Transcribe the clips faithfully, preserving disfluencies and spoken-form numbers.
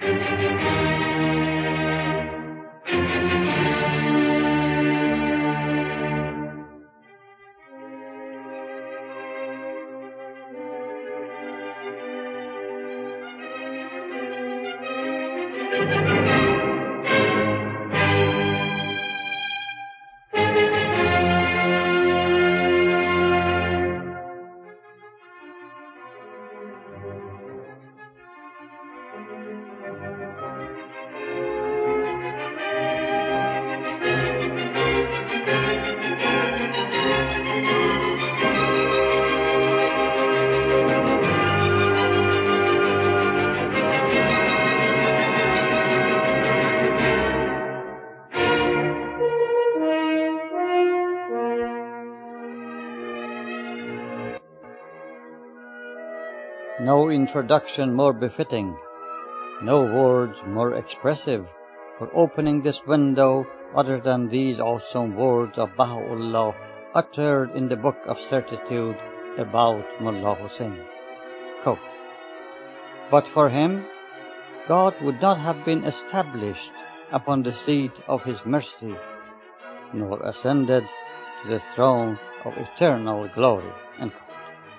No introduction more befitting, no words more expressive for opening this window other than these awesome words of Baha'u'llah uttered in the Book of Certitude about Mullah Hussein. Quote, "But for him, God would not have been established upon the seat of his mercy, nor ascended to the throne of eternal glory." End quote.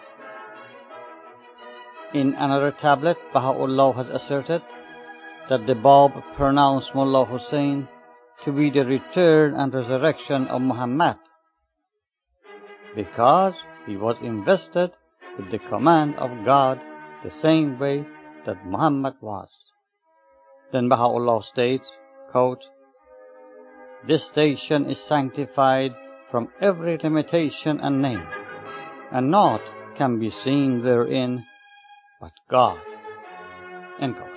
In another tablet, Baha'u'llah has asserted that the Bab pronounced Mullah Hussein to be the return and resurrection of Muhammad, because he was invested with the command of God the same way that Muhammad was. Then Baha'u'llah states, quote, "This station is sanctified from every limitation and name, and naught can be seen therein but God." End quote.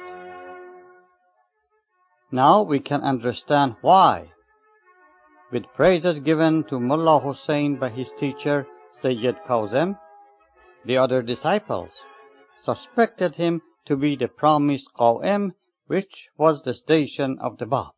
Now we can understand why, with praises given to Mullah Hussein by his teacher Sayyid Kazem, the other disciples suspected him to be the promised Qa'im, which was the station of the Bab.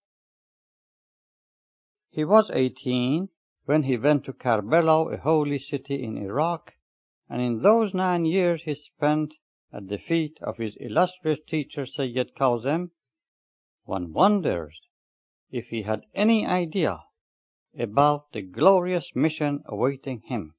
He was eighteen when he went to Karbala, a holy city in Iraq, and in those nine years he spent at the feet of his illustrious teacher Sayyid Kazem, one wonders if he had any idea about the glorious mission awaiting him.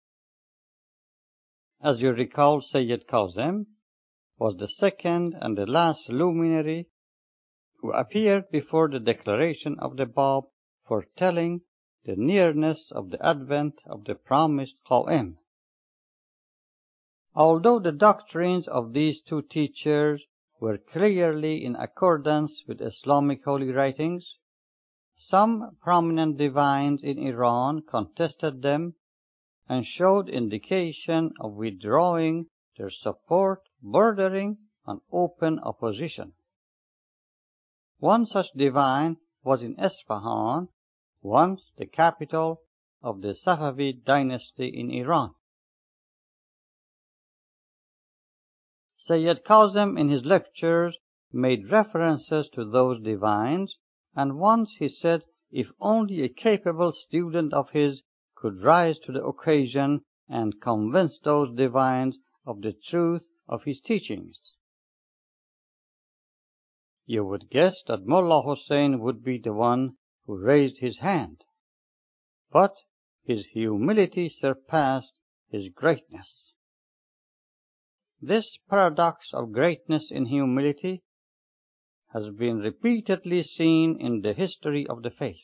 As you recall, Sayyid Kazem was the second and the last luminary who appeared before the declaration of the Bab, foretelling the nearness of the advent of the promised Qa'im. Although the doctrines of these two teachers were clearly in accordance with Islamic holy writings, some prominent divines in Iran contested them and showed indication of withdrawing their support bordering on open opposition. One such divine was in Esfahan, once the capital of the Safavid dynasty in Iran. Sayyid Kazem in his lectures made references to those divines, and once he said if only a capable student of his could rise to the occasion and convince those divines of the truth of his teachings, you would guess that Mullah Hussein would be the one who raised his hand. But his humility surpassed his greatness. This paradox of greatness in humility has been repeatedly seen in the history of the faith.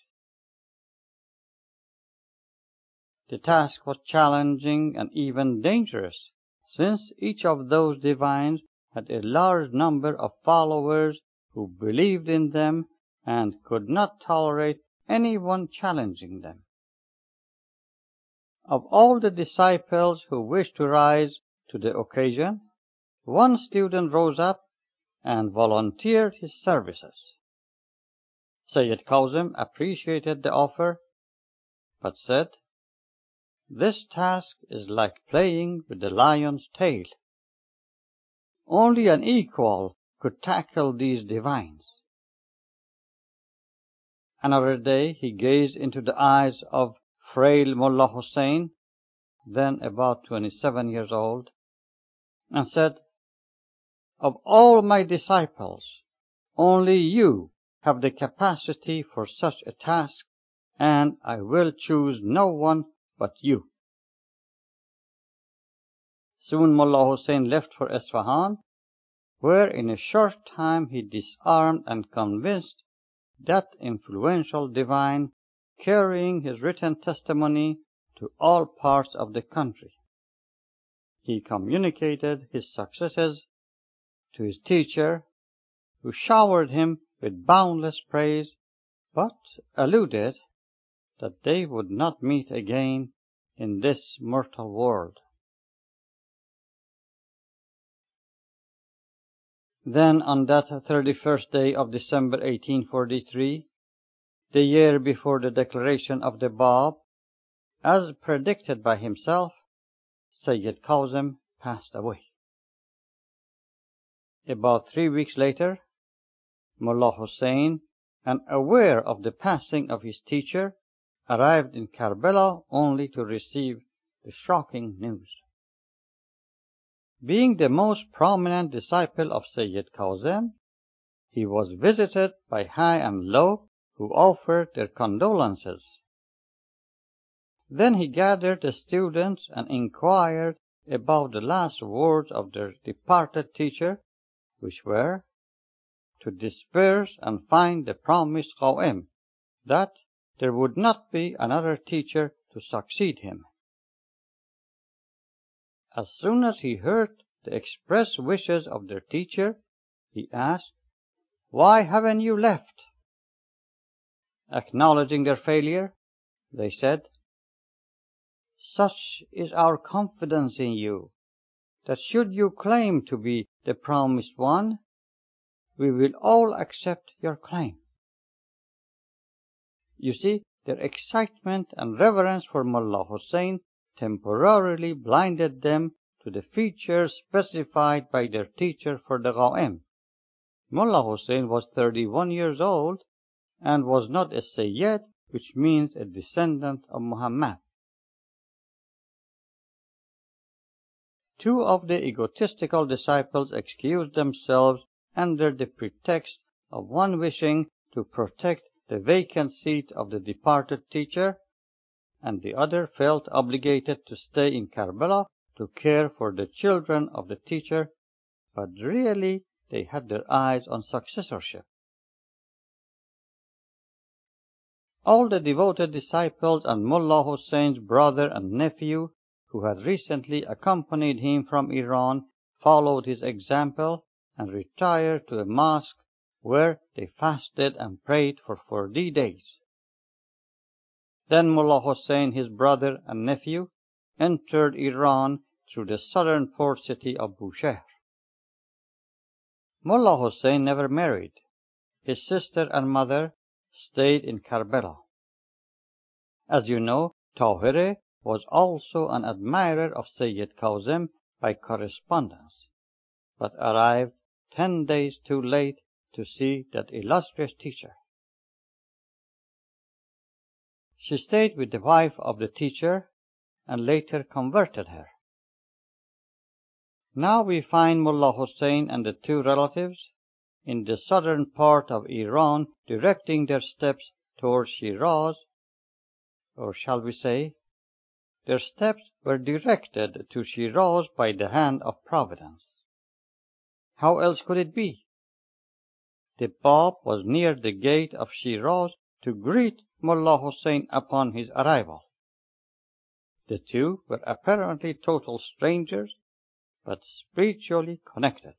The task was challenging and even dangerous, since each of those divines had a large number of followers who believed in them and could not tolerate anyone challenging them. Of all the disciples who wished to rise to the occasion, one student rose up and volunteered his services. Sayyid Kazem appreciated the offer, but said, "This task is like playing with the lion's tail. Only an equal could tackle these divines." Another day he gazed into the eyes of frail Mullah Hussein, then about twenty-seven years old, and said, "Of all my disciples, Only you have the capacity for such a task, and I will choose no one but you." Soon Mullah Hussein left for Isfahan, where in a short time he disarmed and convinced that influential divine, carrying his written testimony to all parts of the country. He communicated his successes to his teacher, who showered him with boundless praise, but alluded that they would not meet again in this mortal world. Then on that thirty-first day of December eighteen forty-three, the year before the declaration of the Bab, as predicted by himself, Sayyid Kazim passed away. About three weeks later, Mullah Hussein, unaware of the passing of his teacher, arrived in Karbala only to receive the shocking news. Being the most prominent disciple of Sayyid Kazim, he was visited by high and low who offered their condolences. Then he gathered the students and inquired about the last words of their departed teacher, which were to disperse and find the promised Qa'im, that there would not be another teacher to succeed him. As soon as he heard the express wishes of their teacher, he asked, "Why haven't you left?" Acknowledging their failure, they said, "Such is our confidence in you, that should you claim to be the promised one, we will all accept your claim." You see, their excitement and reverence for Mullah Hussein temporarily blinded them to the features specified by their teacher for the Qa'im. Mullah Hussein was thirty-one years old and was not a Sayyid, which means a descendant of Muhammad. Two of the egotistical disciples excused themselves under the pretext of one wishing to protect the vacant seat of the departed teacher, and the other felt obligated to stay in Karbala to care for the children of the teacher, but really they had their eyes on successorship. All the devoted disciples and Mullah Hussein's brother and nephew, who had recently accompanied him from Iran, followed his example and retired to a mosque where they fasted and prayed for forty days. Then Mullah Hussein, his brother and nephew, entered Iran through the southern port city of Bushehr. Mullah Hussein never married. His sister and mother stayed in Karbala. As you know, Tahireh was also an admirer of Sayyid Kazim by correspondence, but arrived ten days too late to see that illustrious teacher. She stayed with the wife of the teacher and later converted her. Now we find Mullah Hussein and the two relatives in the southern part of Iran directing their steps towards Shiraz, or shall we say, their steps were directed to Shiraz by the hand of Providence. How else could it be? The Bab was near the gate of Shiraz to greet Mullah Hussein upon his arrival. The two were apparently total strangers, but spiritually connected.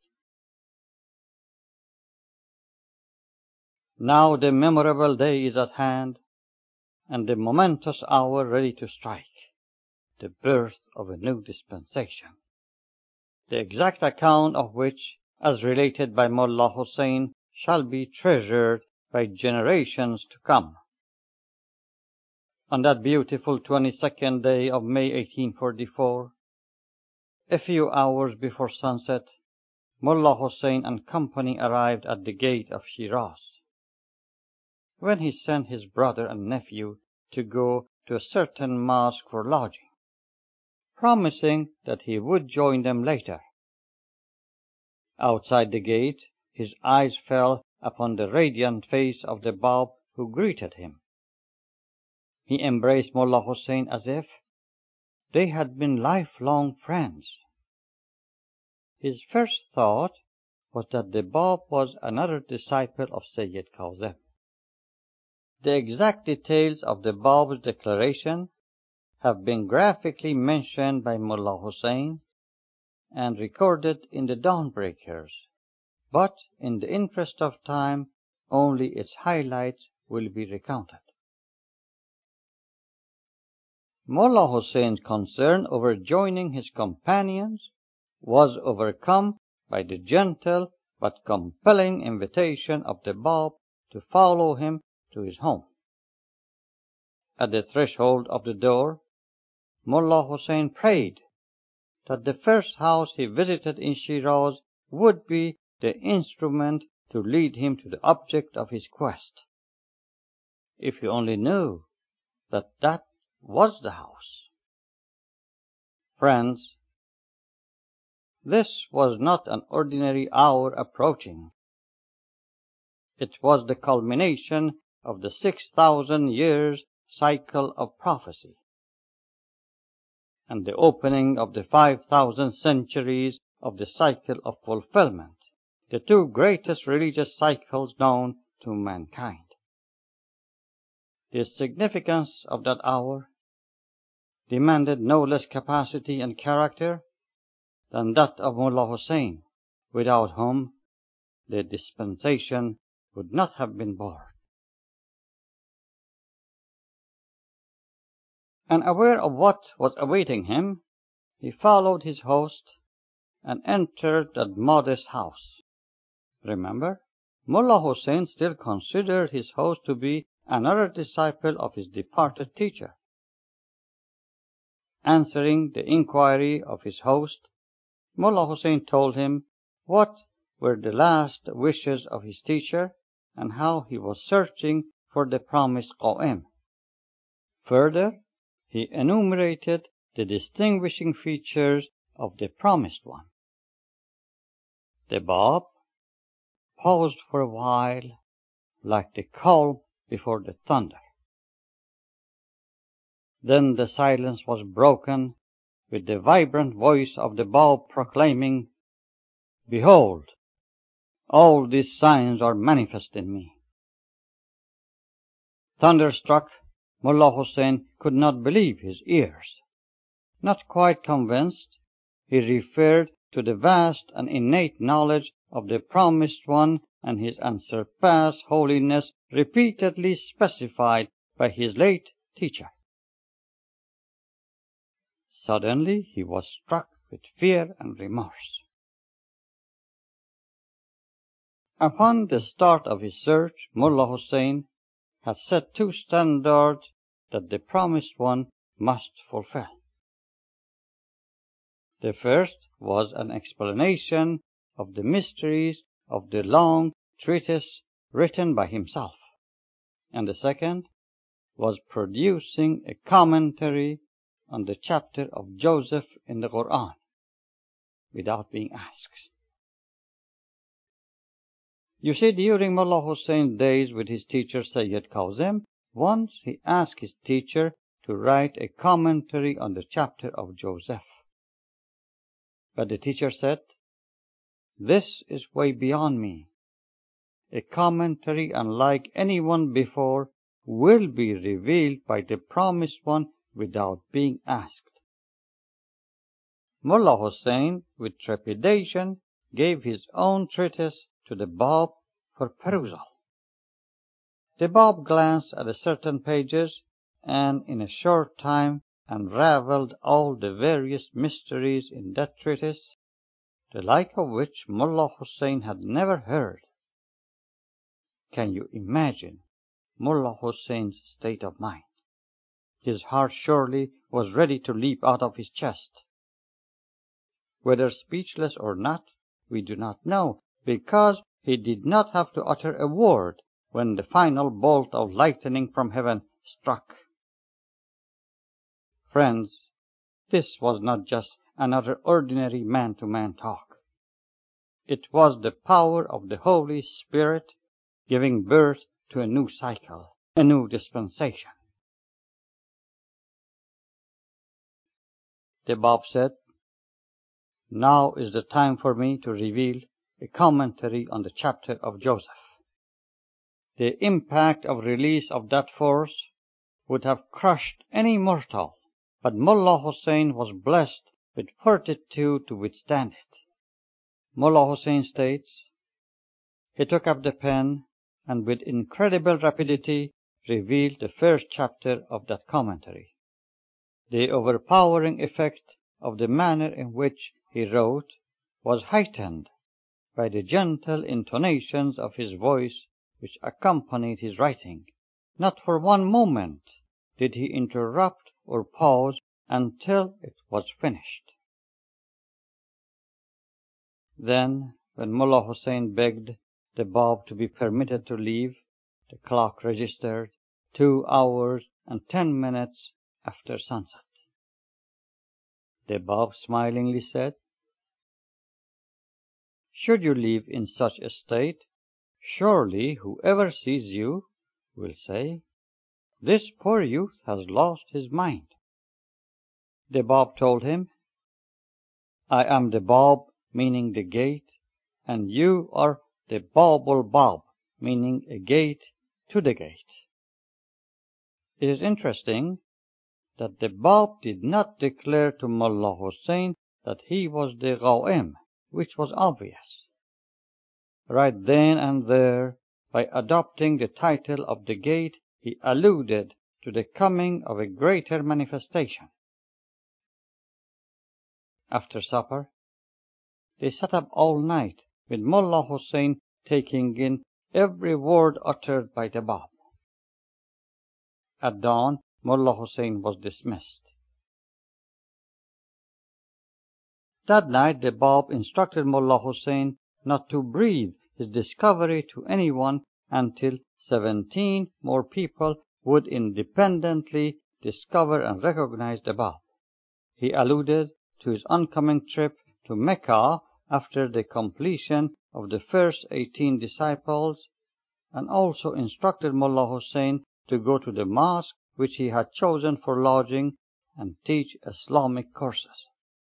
Now the memorable day is at hand, and the momentous hour ready to strike, the birth of a new dispensation, the exact account of which, as related by Mullah Hussein, shall be treasured by generations to come. On that beautiful twenty-second day of May eighteen forty-four, a few hours before sunset, Mullah Hussein and company arrived at the gate of Shiraz. When he sent his brother and nephew to go to a certain mosque for lodging, promising that he would join them later. Outside the gate, his eyes fell upon the radiant face of the Bab who greeted him. He embraced Mullah Hussein as if they had been lifelong friends. His first thought was that the Bab was another disciple of Sayyid Kazim. The exact details of the Bab's declaration have been graphically mentioned by Mullah Hussein and recorded in the Dawnbreakers, but in the interest of time, only its highlights will be recounted. Mullah Hussein's concern over joining his companions was overcome by the gentle but compelling invitation of the Bab to follow him to his home. At the threshold of the door, Mullah Hussein prayed that the first house he visited in Shiraz would be the instrument to lead him to the object of his quest. If he only knew that that was the house. Friends, this was not an ordinary hour approaching. It was the culmination of the six thousand years cycle of prophecy and the opening of the five thousand centuries of the cycle of fulfillment, the two greatest religious cycles known to mankind. The significance of that hour demanded no less capacity and character than that of Mullah Hussein, without whom the dispensation would not have been born. And aware of what was awaiting him, he followed his host and entered that modest house. Remember, Mullah Hussein still considered his host to be another disciple of his departed teacher. Answering the inquiry of his host, Mullah Hussein told him what were the last wishes of his teacher and how he was searching for the promised Qa'im. Further, he enumerated the distinguishing features of the promised one. The Bab paused for a while like the calm before the thunder. Then the silence was broken with the vibrant voice of the Bab proclaiming, "Behold, all these signs are manifest in me." Thunderstruck, Mullah Hussein could not believe his ears. Not quite convinced, he referred to the vast and innate knowledge of the promised one and his unsurpassed holiness repeatedly specified by his late teacher. Suddenly he was struck with fear and remorse. Upon the start of his search, Mullah Hussein had set two standards that the promised one must fulfill. The first was an explanation of the mysteries of the long treatise written by himself, and the second was producing a commentary on the chapter of Joseph in the Quran without being asked. You see, during Mullah Hussein's days with his teacher Sayyid Kazim, once he asked his teacher to write a commentary on the chapter of Joseph. But the teacher said, "This is way beyond me. A commentary unlike any one before will be revealed by the promised one without being asked." Mullah Hussein, with trepidation, gave his own treatise to the Bab for perusal. The Bab glanced at certain pages and in a short time unraveled all the various mysteries in that treatise, the like of which Mullah Hussein had never heard. Can you imagine Mullah Hussein's state of mind? His heart surely was ready to leap out of his chest. Whether speechless or not, we do not know, because he did not have to utter a word when the final bolt of lightning from heaven struck. Friends, this was not just another ordinary man-to-man talk. It was the power of the Holy Spirit giving birth to a new cycle, a new dispensation. The Bab said, "Now is the time for me to reveal a commentary on the chapter of Joseph." The impact of release of that force would have crushed any mortal, but Mullah Hussein was blessed with fortitude to withstand it. Mullah Hussein states, he took up the pen and with incredible rapidity revealed the first chapter of that commentary. The overpowering effect of the manner in which he wrote was heightened by the gentle intonations of his voice which accompanied his writing. Not for one moment did he interrupt or pause until it was finished. Then, when Mullah Hussein begged the Bab to be permitted to leave, the clock registered two hours and ten minutes after sunset. The Bab smilingly said, "Should you leave in such a state, surely whoever sees you will say, 'This poor youth has lost his mind.'" The Bab told him, "I am the Bab, meaning the gate, and you are the Babul Bab, meaning a gate to the gate." It is interesting that the Bab did not declare to Mullah Hussein that he was the Ghaim, which was obvious. Right then and there, by adopting the title of the gate, he alluded to the coming of a greater manifestation. After supper, they sat up all night, with Mullah Hussein taking in every word uttered by the Bab. At dawn, Mullah Hussein was dismissed. That night, the Bab instructed Mullah Hussein not to breathe his discovery to anyone until seventeen more people would independently discover and recognize the Bab. He alluded to his oncoming trip to Mecca after the completion of the first eighteen disciples, and also instructed Mullah Hussein to go to the mosque which he had chosen for lodging and teach Islamic courses.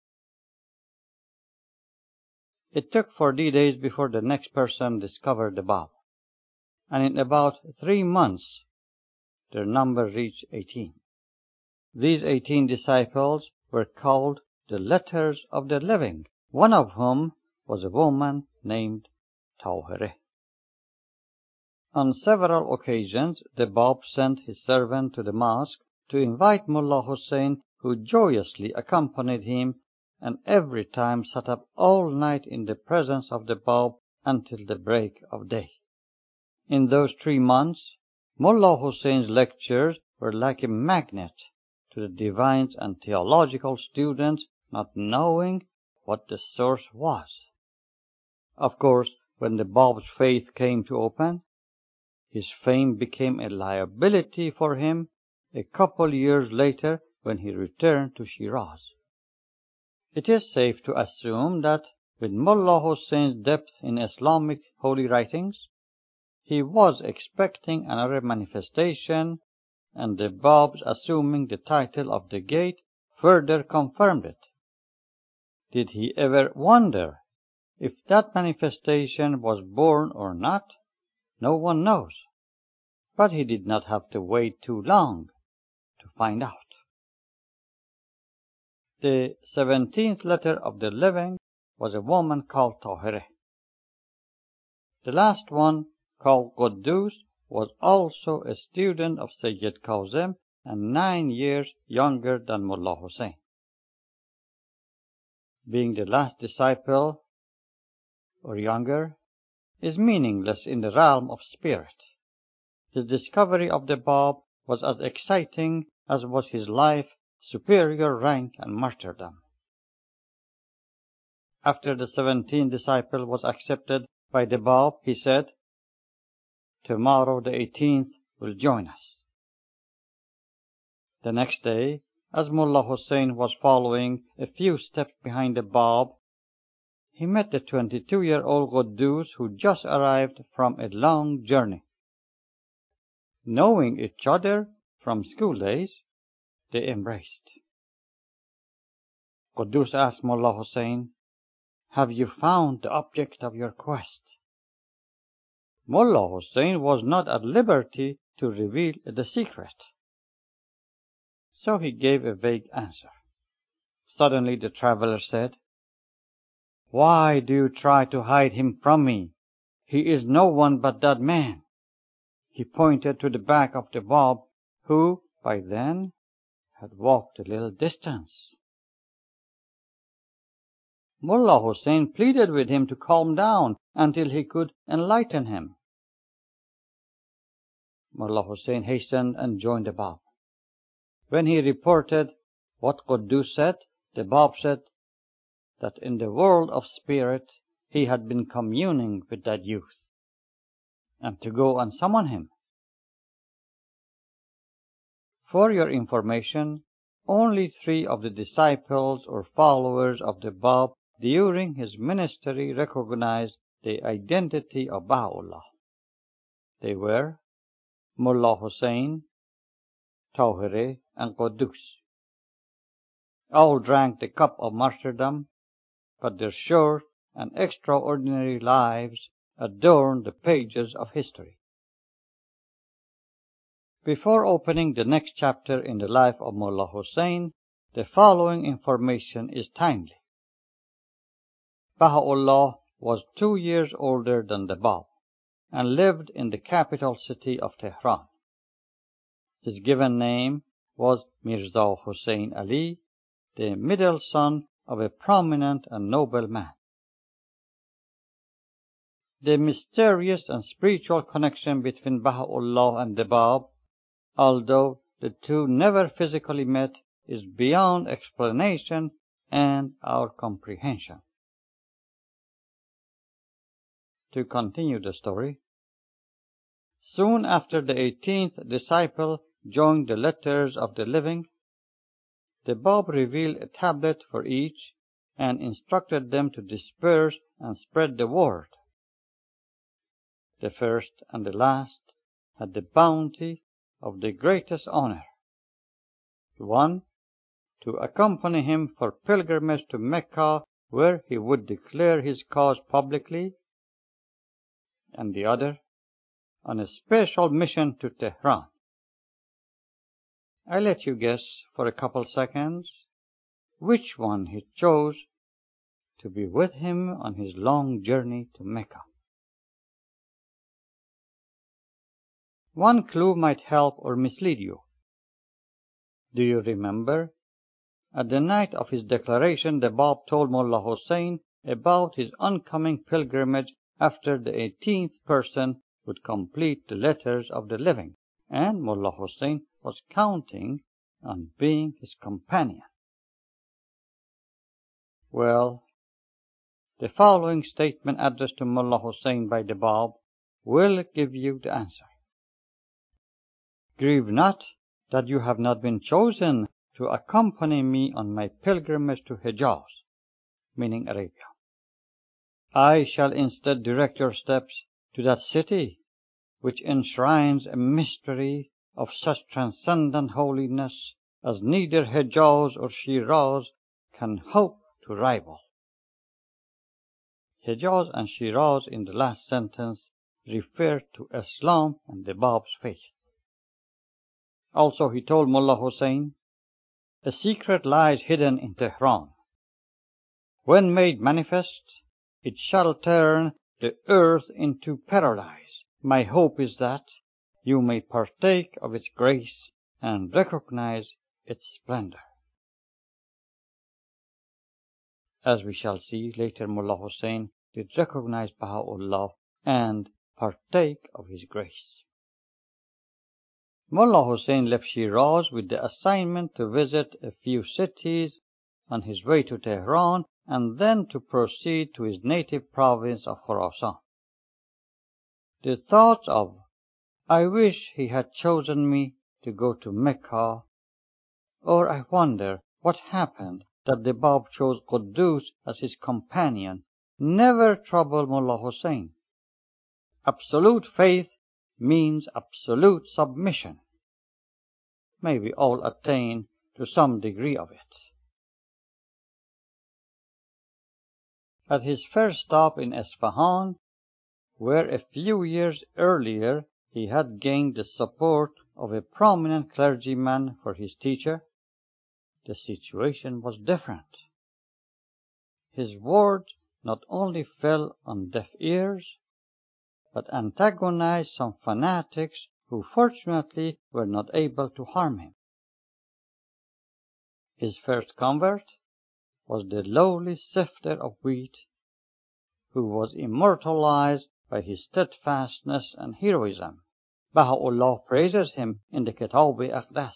It took forty days before the next person discovered the Bab, and in about three months their number reached eighteen. These eighteen disciples were called the Letters of the Living, one of whom was a woman named Tawhireh. On several occasions, the Bab sent his servant to the mosque to invite Mullah Hussein, who joyously accompanied him, and every time sat up all night in the presence of the Bab until the break of day. In those three months, Mullah Hussein's lectures were like a magnet to the divines and theological students, not knowing what the source was. Of course, when the Bab's faith came to open, his fame became a liability for him a couple years later when he returned to Shiraz. It is safe to assume that with Mullah Hussein's depth in Islamic holy writings, he was expecting another manifestation, and the Bab's assuming the title of the gate further confirmed it. Did he ever wonder if that manifestation was born or not? No one knows, but he did not have to wait too long to find out. The seventeenth letter of the living was a woman called Tawhireh. The last one, called Quddus, was also a student of Sayyid Kazim and nine years younger than Mullah Hussein. Being the last disciple, or younger, is meaningless in the realm of spirit. His discovery of the Bab was as exciting as was his life, superior rank, and martyrdom. After the seventeenth disciple was accepted by the Bab, he said, "Tomorrow the eighteenth will join us." The next day, as Mullah Hussein was following a few steps behind the Bab, he met the twenty-two-year-old Quddus, who just arrived from a long journey. Knowing each other from school days, they embraced. Quddus asked Mullah Hussein, "Have you found the object of your quest?" Mullah Hussein was not at liberty to reveal the secret, so he gave a vague answer. Suddenly the traveler said, "Why do you try to hide him from me? He is no one but that man." He pointed to the back of the Bab, who, by then, had walked a little distance. Mullah Hussein pleaded with him to calm down until he could enlighten him. Mullah Hussein hastened and joined the Bab. When he reported what Quddus said, the Bab said that in the world of spirit he had been communing with that youth, and to go and summon him. For your information, only three of the disciples or followers of the Bab during his ministry recognized the identity of Baha'u'llah. They were Mullah Hussein, Tawhiri, and Quddus. All drank the cup of martyrdom, but their short and extraordinary lives adorn the pages of history. Before opening the next chapter in the life of Mullah Hussein, the following information is timely. Baha'u'llah was two years older than the Bab and lived in the capital city of Tehran. His given name was Mirza Hussein Ali, the middle son of a prominent and noble man. The mysterious and spiritual connection between Baha'u'llah and the Bab, although the two never physically met, is beyond explanation and our comprehension. To continue the story, soon after the eighteenth disciple joined the Letters of the Living, the Bab revealed a tablet for each and instructed them to disperse and spread the word. The first and the last had the bounty of the greatest honor. One, to accompany him for pilgrimage to Mecca, where he would declare his cause publicly, and the other, on a special mission to Tehran. I let you guess for a couple seconds which one he chose to be with him on his long journey to Mecca. One clue might help or mislead you. Do you remember? At the night of his declaration, the Bab told Mullah Hussein about his oncoming pilgrimage after the eighteenth person would complete the Letters of the Living, and Mullah Hussein was counting on being his companion. Well, the following statement addressed to Mullah Hussein by the Bab will give you the answer. Grieve not that you have not been chosen to accompany me on my pilgrimage to Hijaz, meaning Arabia. I shall instead direct your steps to that city which enshrines a mystery of such transcendent holiness as neither Hijaz or Shiraz can hope to rival. Hijaz and Shiraz in the last sentence refer to Islam and the Bab's faith. Also, he told Mullah Hussein, a secret lies hidden in Tehran. When made manifest, it shall turn the earth into paradise. My hope is that you may partake of its grace and recognize its splendor. As we shall see later, Mullah Hussein did recognize Baha'u'llah and partake of his grace. Mullah Hussein left Shiraz with the assignment to visit a few cities on his way to Tehran and then to proceed to his native province of Khorasan. The thoughts of, I wish he had chosen me to go to Mecca, or I wonder what happened that the Bab chose Quddus as his companion, never trouble Mullah Hussein. Absolute faith means absolute submission. May we all attain to some degree of it. At his first stop in Esfahan, where a few years earlier he had gained the support of a prominent clergyman for his teacher, the situation was different. His words not only fell on deaf ears, but antagonized some fanatics who fortunately were not able to harm him. His first convert was the lowly sifter of wheat, who was immortalized by his steadfastness and heroism. Baha'u'llah praises him in the Kitab-i-Aqdas.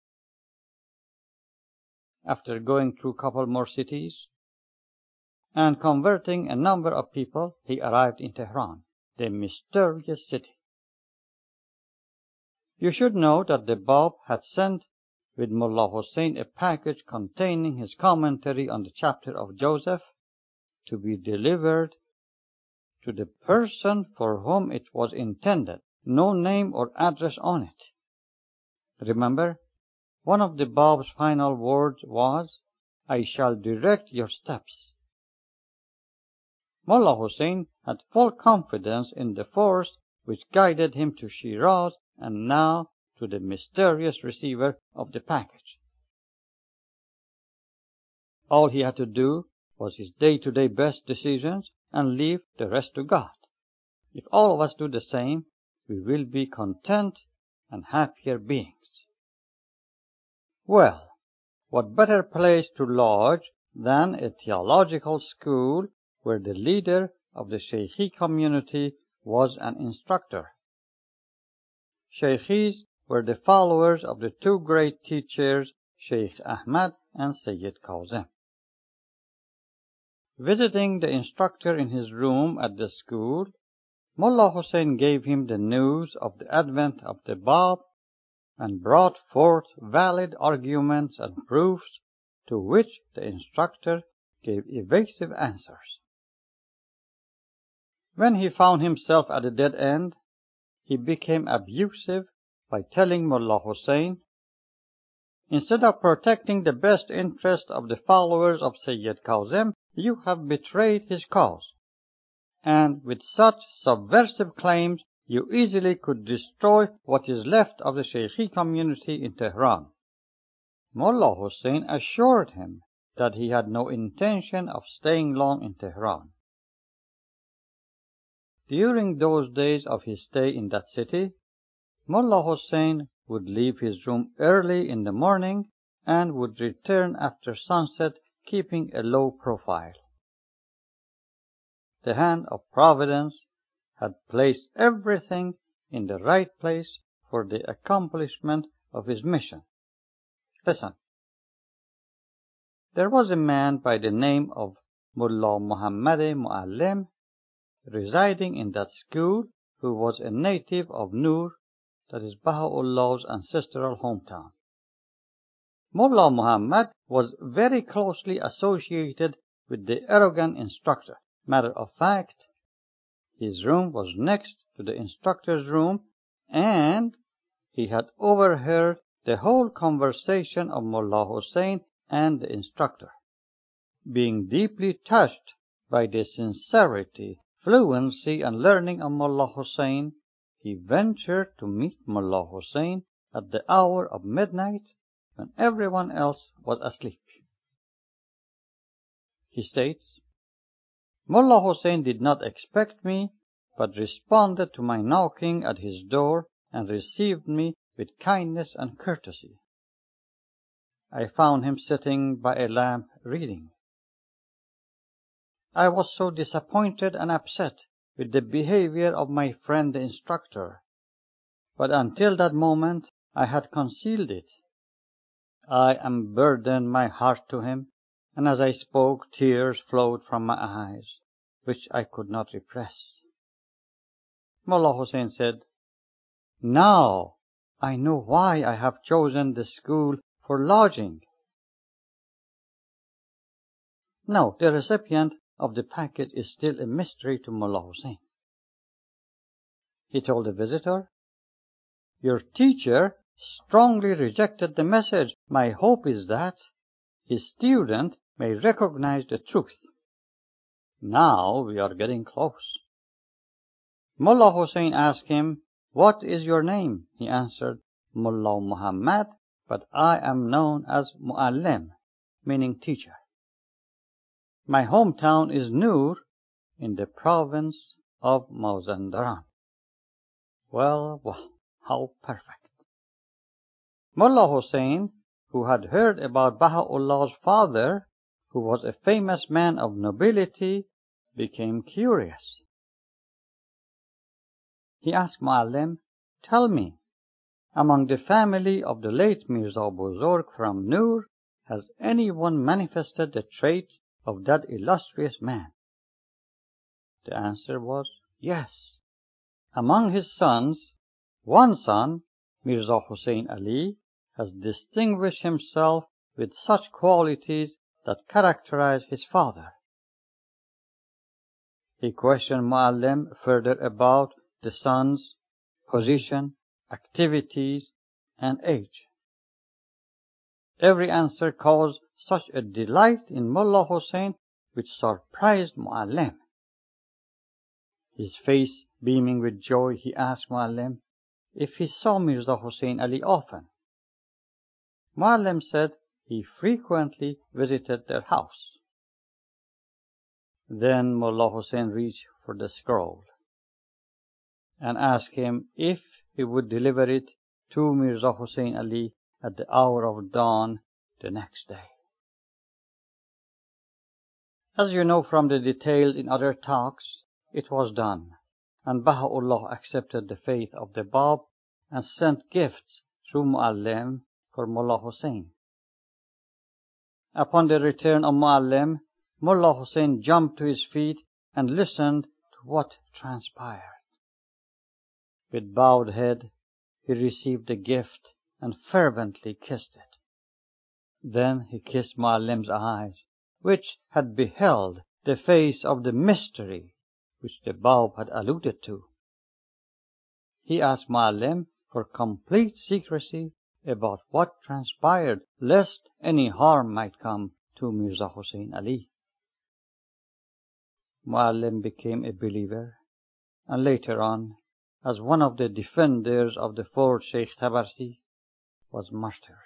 After going through a couple more cities and converting a number of people, he arrived in Tehran, the mysterious city. You should know that the Bab had sent with Mullah Hussein a package containing his commentary on the chapter of Joseph to be delivered to the person for whom it was intended, no name or address on it. Remember, one of the Bab's final words was, "I shall direct your steps." Mullah Hussein had full confidence in the force which guided him to Shiraz and now to the mysterious receiver of the package. All he had to do was his day-to-day best decisions and leave the rest to God. If all of us do the same, we will be content and happier beings. Well, what better place to lodge than a theological school where the leader of the Shaykhi community was an instructor? Shaykhis were the followers of the two great teachers, Shaykh Ahmad and Sayyid Kazim. Visiting the instructor in his room at the school, Mullah Hussein gave him the news of the advent of the Bab and brought forth valid arguments and proofs to which the instructor gave evasive answers. When he found himself at a dead end, he became abusive by telling Mullah Hussein, "Instead of protecting the best interest of the followers of Sayyid Kazim, you have betrayed his cause, and with such subversive claims, you easily could destroy what is left of the Shaykhi community in Tehran." Mullah Hussein assured him that he had no intention of staying long in Tehran. During those days of his stay in that city, Mullah Hussein would leave his room early in the morning and would return after sunset, keeping a low profile. The hand of Providence had placed everything in the right place for the accomplishment of his mission. Listen. There was a man by the name of Mullah Muhammad Muallim residing in that school who was a native of Nur, that is Baha'u'llah's ancestral hometown. Mullah Muhammad was very closely associated with the arrogant instructor. Matter of fact, his room was next to the instructor's room, and he had overheard the whole conversation of Mullah Hussein and the instructor. Being deeply touched by the sincerity, fluency, and learning of Mullah Hussein, he ventured to meet Mullah Hussein at the hour of midnight when everyone else was asleep. He states, "Mullah Hussein did not expect me, but responded to my knocking at his door and received me with kindness and courtesy. I found him sitting by a lamp reading. I was so disappointed and upset with the behavior of my friend the instructor, but until that moment I had concealed it. I unburdened my heart to him, and as I spoke, tears flowed from my eyes, which I could not repress." Mullah Hussein said, "Now I know why I have chosen the school for lodging." Now, the recipient of the packet is still a mystery to Mullah Hussein. He told the visitor, "Your teacher strongly rejected the message. My hope is that his student may recognize the truth. Now we are getting close." Mullah Hussein asked him, "What is your name?" He answered, "Mullah Muhammad, but I am known as Muallim, meaning teacher. My hometown is Nur in the province of Mazandaran." Well, well, how perfect. Mullah Hussein, who had heard about Baha'u'llah's father, who was a famous man of nobility, became curious. He asked Muallim, "Tell me, among the family of the late Mirza Buzurg from Nur, has anyone manifested the traits of that illustrious man?" The answer was yes. Among his sons, one son, Mirza Hussein Ali, has distinguished himself with such qualities that characterize his father. He questioned Muallim further about the son's position, activities, and age. Every answer caused such a delight in Mullah Hussein which surprised Muallim. His face beaming with joy, he asked Muallim if he saw Mirza Hussein Ali often. Muallim said he frequently visited their house. Then Mullah Hussein reached for the scroll and asked him if he would deliver it to Mirza Hussein Ali at the hour of dawn the next day. As you know from the details in other talks, it was done, and Baha'u'llah accepted the faith of the Bab and sent gifts through Muallim for Mullah Hussein. Upon the return of Muallim, Mullah Hussein jumped to his feet and listened to what transpired. With bowed head, he received the gift and fervently kissed it. Then he kissed Muallim's eyes, which had beheld the face of the mystery which the Bab had alluded to. He asked Muallim for complete secrecy about what transpired, lest any harm might come to Mirza Hussein Ali. Muallim became a believer, and later on, as one of the defenders of the fourth Sheikh Tabarsi, was martyred.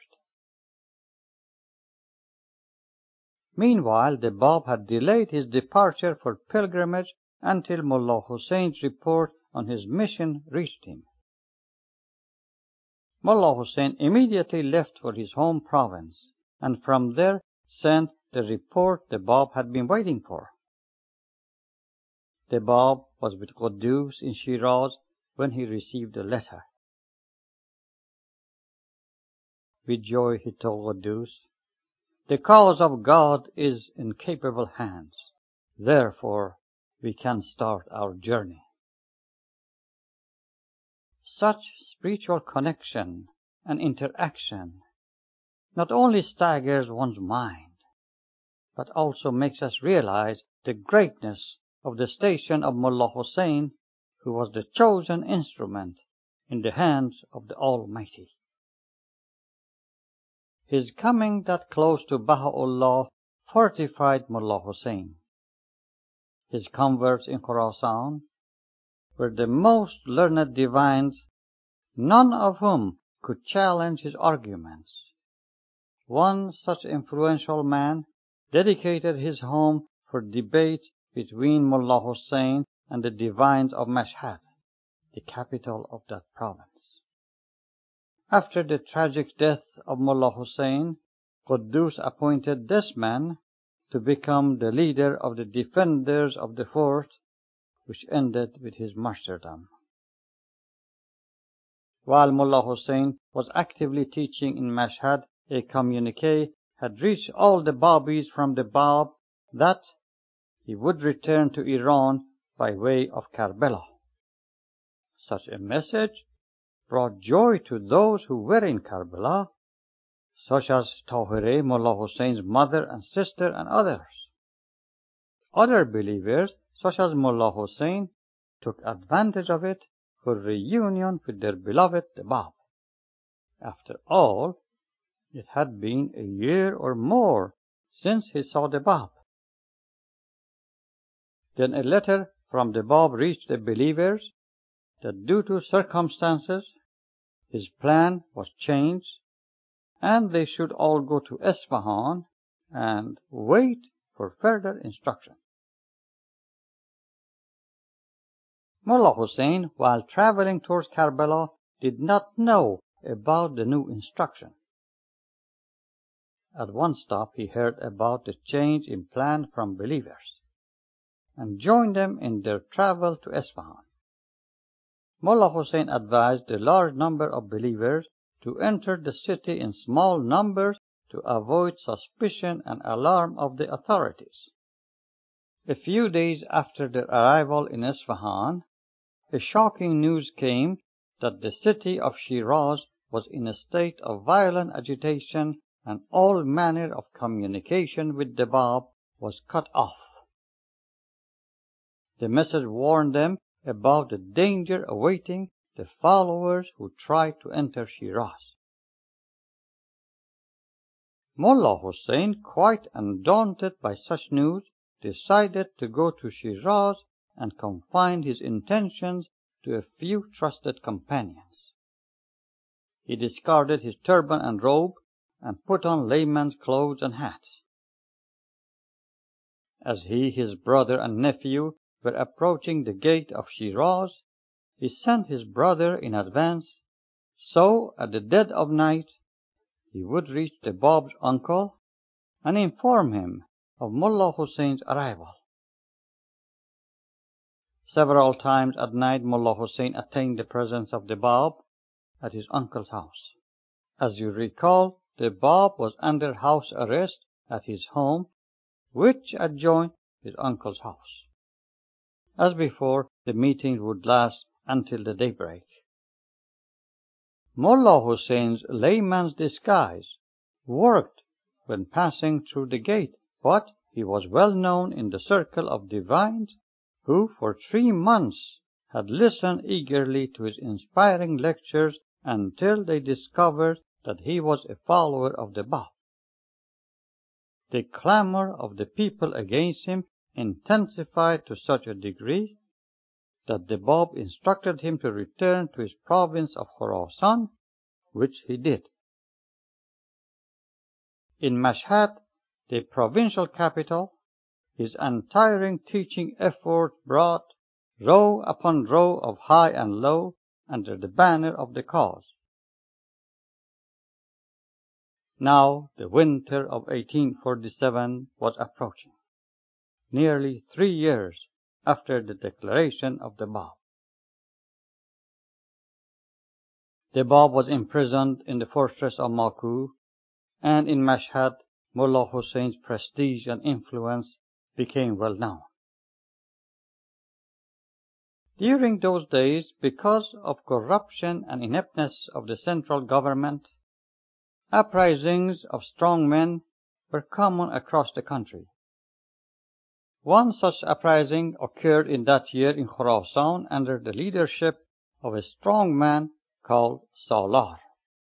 Meanwhile, the Bab had delayed his departure for pilgrimage until Mullah Hussein's report on his mission reached him. Mullah Hussein immediately left for his home province, and from there sent the report the Bab had been waiting for. The Bab was with Quddus in Shiraz when he received the letter. With joy he told Quddus, "The cause of God is in capable hands. Therefore, we can start our journey." Such spiritual connection and interaction not only staggers one's mind, but also makes us realize the greatness of the station of Mullah Hussein, who was the chosen instrument in the hands of the Almighty. His coming that close to Baha'u'llah fortified Mullah Hussein. His converts in Khurasan were the most learned divines, none of whom could challenge his arguments. One such influential man dedicated his home for debate between Mullah Hussein and the divines of Mashhad, the capital of that province. After the tragic death of Mullah Hussein, Quddus appointed this man to become the leader of the defenders of the fort, which ended with his martyrdom. While Mullah Hussein was actively teaching in Mashhad, a communique had reached all the Babis from the Bab that he would return to Iran by way of Karbala. Such a message brought joy to those who were in Karbala, such as Tahireh, Mullah Hussein's mother and sister, and others. Other believers, such as Mullah Hussein, took advantage of it for reunion with their beloved the Bab. After all, it had been a year or more since he saw the Bab. Then a letter from the Bab reached the believers that due to circumstances his plan was changed and they should all go to Isfahan and wait for further instruction. Mullah Hussein, while traveling towards Karbala, did not know about the new instruction. At one stop he heard about the change in plan from believers and joined them in their travel to Isfahan. Mullah Hussein advised a large number of believers to enter the city in small numbers to avoid suspicion and alarm of the authorities. A few days after their arrival in Isfahan, a shocking news came that the city of Shiraz was in a state of violent agitation and all manner of communication with the Bab was cut off. The message warned them about the danger awaiting the followers who tried to enter Shiraz. Mullah Hussein, quite undaunted by such news, decided to go to Shiraz and confined his intentions to a few trusted companions. He discarded his turban and robe and put on layman's clothes and hats. As he, his brother, and nephew were approaching the gate of Shiraz, he sent his brother in advance, so at the dead of night he would reach the Bab's uncle and inform him of Mullah Hussein's arrival. Several times at night Mullah Hussein attained the presence of the Bab at his uncle's house. As you recall, the Bab was under house arrest at his home, which adjoined his uncle's house. As before, the meeting would last until the daybreak. Mullah Hussein's layman's disguise worked when passing through the gate, but he was well known in the circle of divines who for three months had listened eagerly to his inspiring lectures until they discovered that he was a follower of the Bab. The clamor of the people against him intensified to such a degree that the Bab instructed him to return to his province of Khorasan, which he did. In Mashhad, the provincial capital, his untiring teaching efforts brought row upon row of high and low under the banner of the cause. Now the winter of eighteen forty-seven was approaching, nearly three years after the declaration of the Bab. The Bab was imprisoned in the fortress of Maku, and in Mashhad, Mullah Hussein's prestige and influence became well known. During those days, because of corruption and ineptness of the central government, uprisings of strong men were common across the country. One such uprising occurred in that year in Khorasan under the leadership of a strong man called Salar.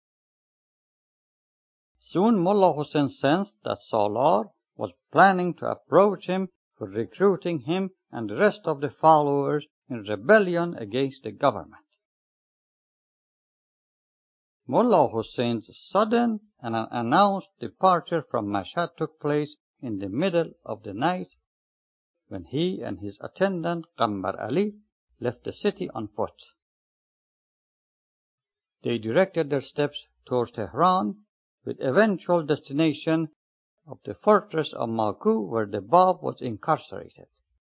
Soon Mullah Hussein sensed that Salar was planning to approach him for recruiting him and the rest of the followers in rebellion against the government. Mullah Hussein's sudden and unannounced departure from Mashhad took place in the middle of the night when he and his attendant Qambar Ali left the city on foot. They directed their steps towards Tehran, with eventual destination of the fortress of Maku, where the Bab was incarcerated.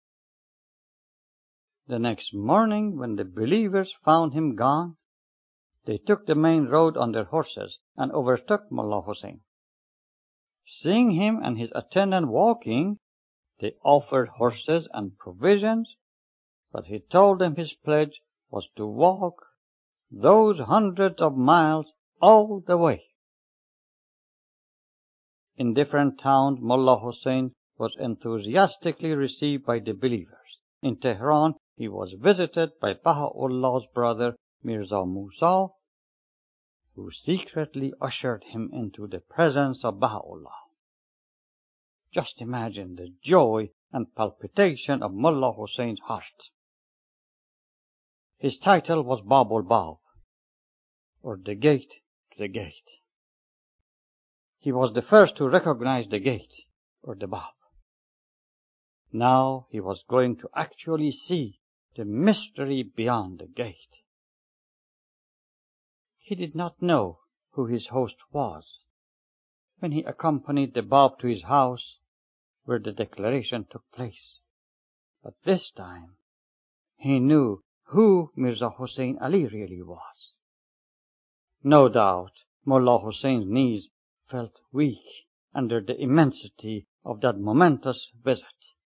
The next morning, when the believers found him gone, they took the main road on their horses and overtook Mullah Hussein. Seeing him and his attendant walking, they offered horses and provisions, but he told them his pledge was to walk those hundreds of miles all the way. In different towns, Mullah Hussein was enthusiastically received by the believers. In Tehran, he was visited by Baha'u'llah's brother Mirza Musa, who secretly ushered him into the presence of Baha'u'llah. Just imagine the joy and palpitation of Mullah Hussein's heart. His title was Babul Bab, or the gate to the gate. He was the first to recognize the gate, or the Bab. Now he was going to actually see the mystery beyond the gate. He did not know who his host was when he accompanied the Bab to his house where the declaration took place. But this time he knew who Mirza Hussein Ali really was. No doubt Mullah Hussein's knees felt weak under the immensity of that momentous visit.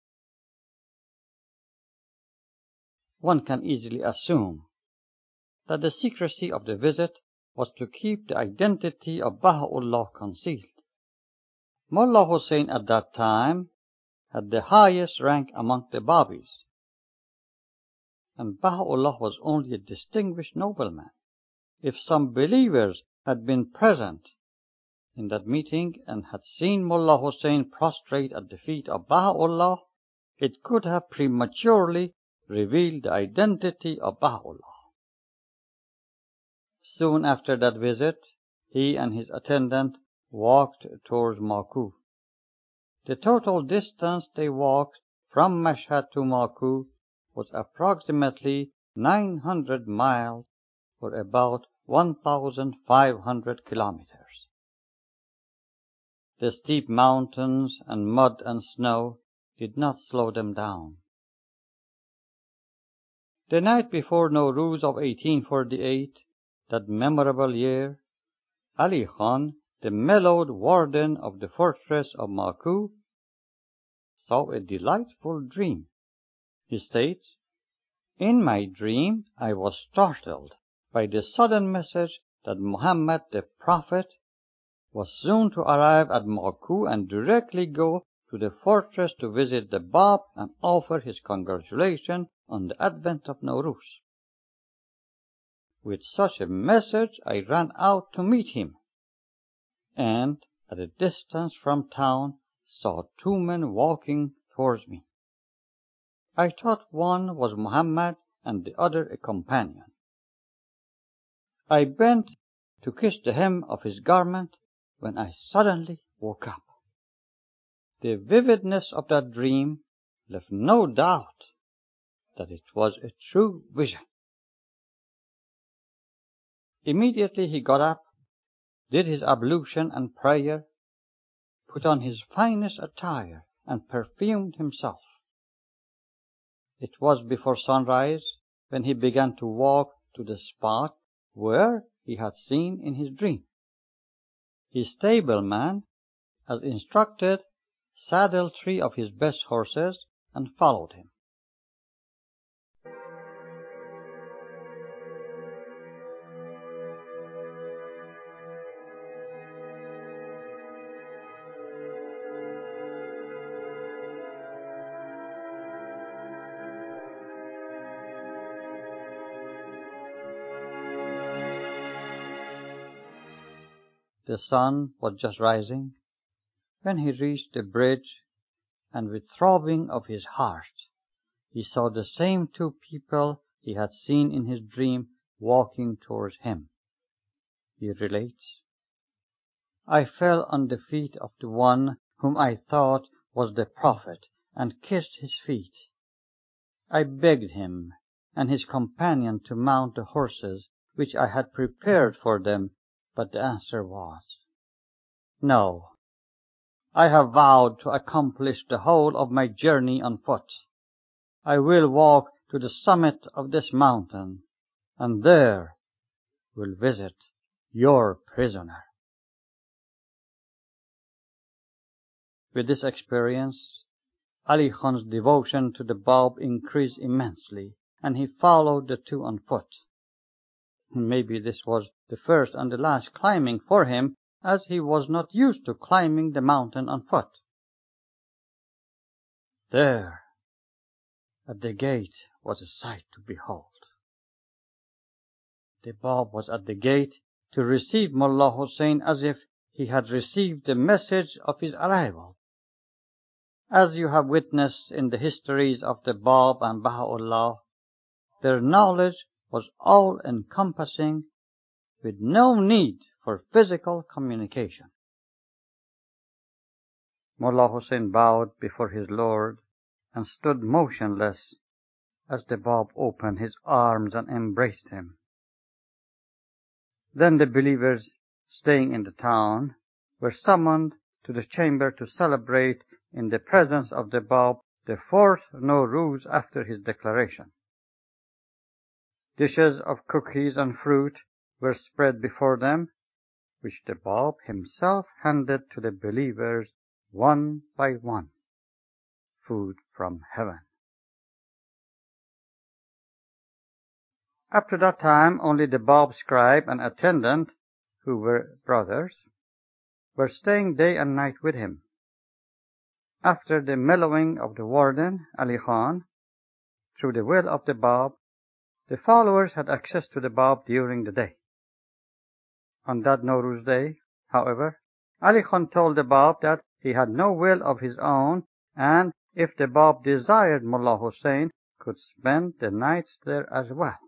One can easily assume that the secrecy of the visit was to keep the identity of Baha'u'llah concealed. Mullah Hussein at that time had the highest rank among the Babis, and Baha'u'llah was only a distinguished nobleman. If some believers had been present in that meeting and had seen Mullah Hussein prostrate at the feet of Baha'u'llah, it could have prematurely revealed the identity of Baha'u'llah. Soon after that visit, he and his attendant walked towards Maku. The total distance they walked from Mashhad to Maku was approximately nine hundred miles, or about one thousand five hundred kilometers. The steep mountains and mud and snow did not slow them down. The night before Nowruz of eighteen forty-eight, that memorable year, Ali Khan, the mellowed warden of the fortress of Maku, saw a delightful dream. He states, "In my dream I was startled by the sudden message that Muhammad the Prophet was soon to arrive at Maku and directly go to the fortress to visit the Bab and offer his congratulations on the advent of Nowruz. With such a message I ran out to meet him, and at a distance from town saw two men walking towards me. I thought one was Muhammad and the other a companion. I bent to kiss the hem of his garment when I suddenly woke up. The vividness of that dream left no doubt that it was a true vision." Immediately he got up, did his ablution and prayer, put on his finest attire, and perfumed himself. It was before sunrise when he began to walk to the spot where he had seen in his dream. His stableman, as instructed, saddled three of his best horses and followed him. The sun was just rising when he reached the bridge, and with throbbing of his heart, he saw the same two people he had seen in his dream walking towards him. He relates, "I fell on the feet of the one whom I thought was the Prophet and kissed his feet. I begged him and his companion to mount the horses which I had prepared for them, but the answer was, 'No, I have vowed to accomplish the whole of my journey on foot. I will walk to the summit of this mountain, and there will visit your prisoner.'" With this experience, Ali Khan's devotion to the Bab increased immensely, and he followed the two on foot. Maybe this was the first and the last climbing for him, as he was not used to climbing the mountain on foot. There, at the gate, was a sight to behold. The Bab was at the gate to receive Mullah Hussein as if he had received the message of his arrival. As you have witnessed in the histories of the Bab and Baha'u'llah, their knowledge was all-encompassing, with no need for physical communication. Mullah Hussein bowed before his Lord and stood motionless as the Bab opened his arms and embraced him. Then the believers staying in the town were summoned to the chamber to celebrate in the presence of the Bab the fourth Nowruz after his declaration. Dishes of cookies and fruit were spread before them, which the Bab himself handed to the believers one by one. Food from heaven. Up to that time, only the Bab's scribe and attendant, who were brothers, were staying day and night with him. After the mellowing of the warden, Ali Khan, through the will of the Bab, the followers had access to the Bab during the day. On that Nowruz day, however, Ali Khan told the Bab that he had no will of his own, and if the Bab desired, Mullah Hussein could spend the nights there as well.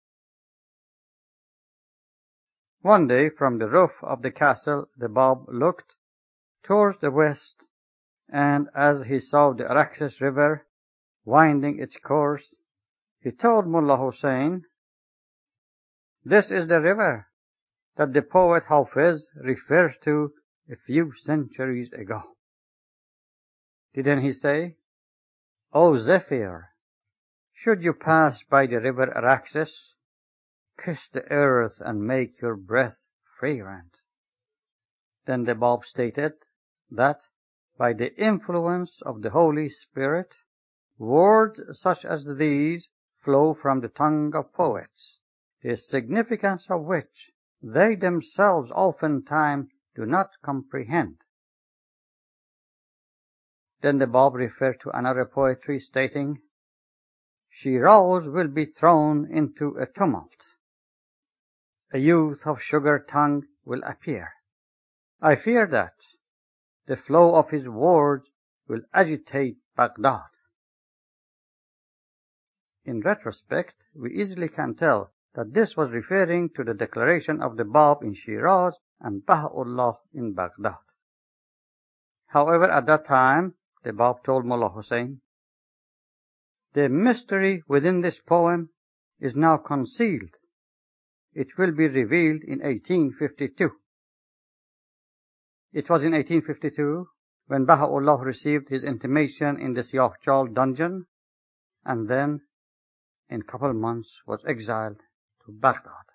One day, from the roof of the castle, the Bab looked towards the west, and as he saw the Araxes River winding its course, he told Mullah Hussein, "This is the river that the poet Hafiz refers to a few centuries ago." Didn't he say, "O Zephyr, should you pass by the river Araxes, kiss the earth and make your breath fragrant"? Then the Bab stated that by the influence of the Holy Spirit, words such as these flow from the tongue of poets, the significance of which they themselves oftentimes do not comprehend. Then the Bab referred to another poetry stating, "Shiraz will be thrown into a tumult. A youth of sugar tongue will appear. I fear that the flow of his words will agitate Baghdad." In retrospect, we easily can tell that this was referring to the declaration of the Bab in Shiraz and Baha'u'llah in Baghdad. However, at that time, the Bab told Mullah Hussein, "The mystery within this poem is now concealed. It will be revealed in eighteen fifty-two. It was in eighteen fifty-two when Baha'u'llah received his intimation in the Siyah-Chal dungeon, and then in a couple of months was exiled to Baghdad.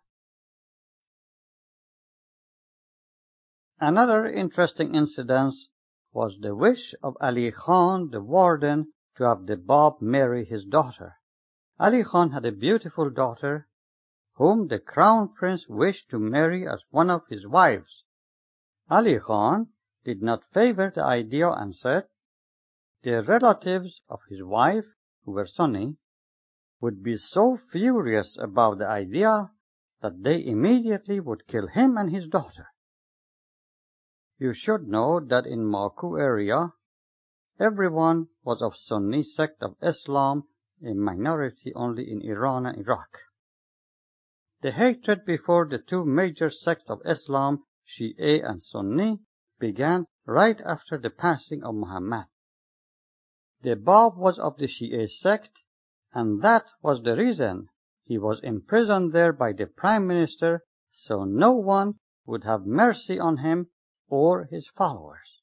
Another interesting incident was the wish of Ali Khan, the warden, to have the Bab marry his daughter. Ali Khan had a beautiful daughter whom the crown prince wished to marry as one of his wives. Ali Khan did not favor the idea and said the relatives of his wife, who were Sunni, would be so furious about the idea that they immediately would kill him and his daughter. You should know that in Maku area, everyone was of Sunni sect of Islam, a minority only in Iran and Iraq. The hatred before the two major sects of Islam, Shia and Sunni, began right after the passing of Muhammad. The Bab was of the Shia sect, and that was the reason he was imprisoned there by the prime minister, so no one would have mercy on him or his followers.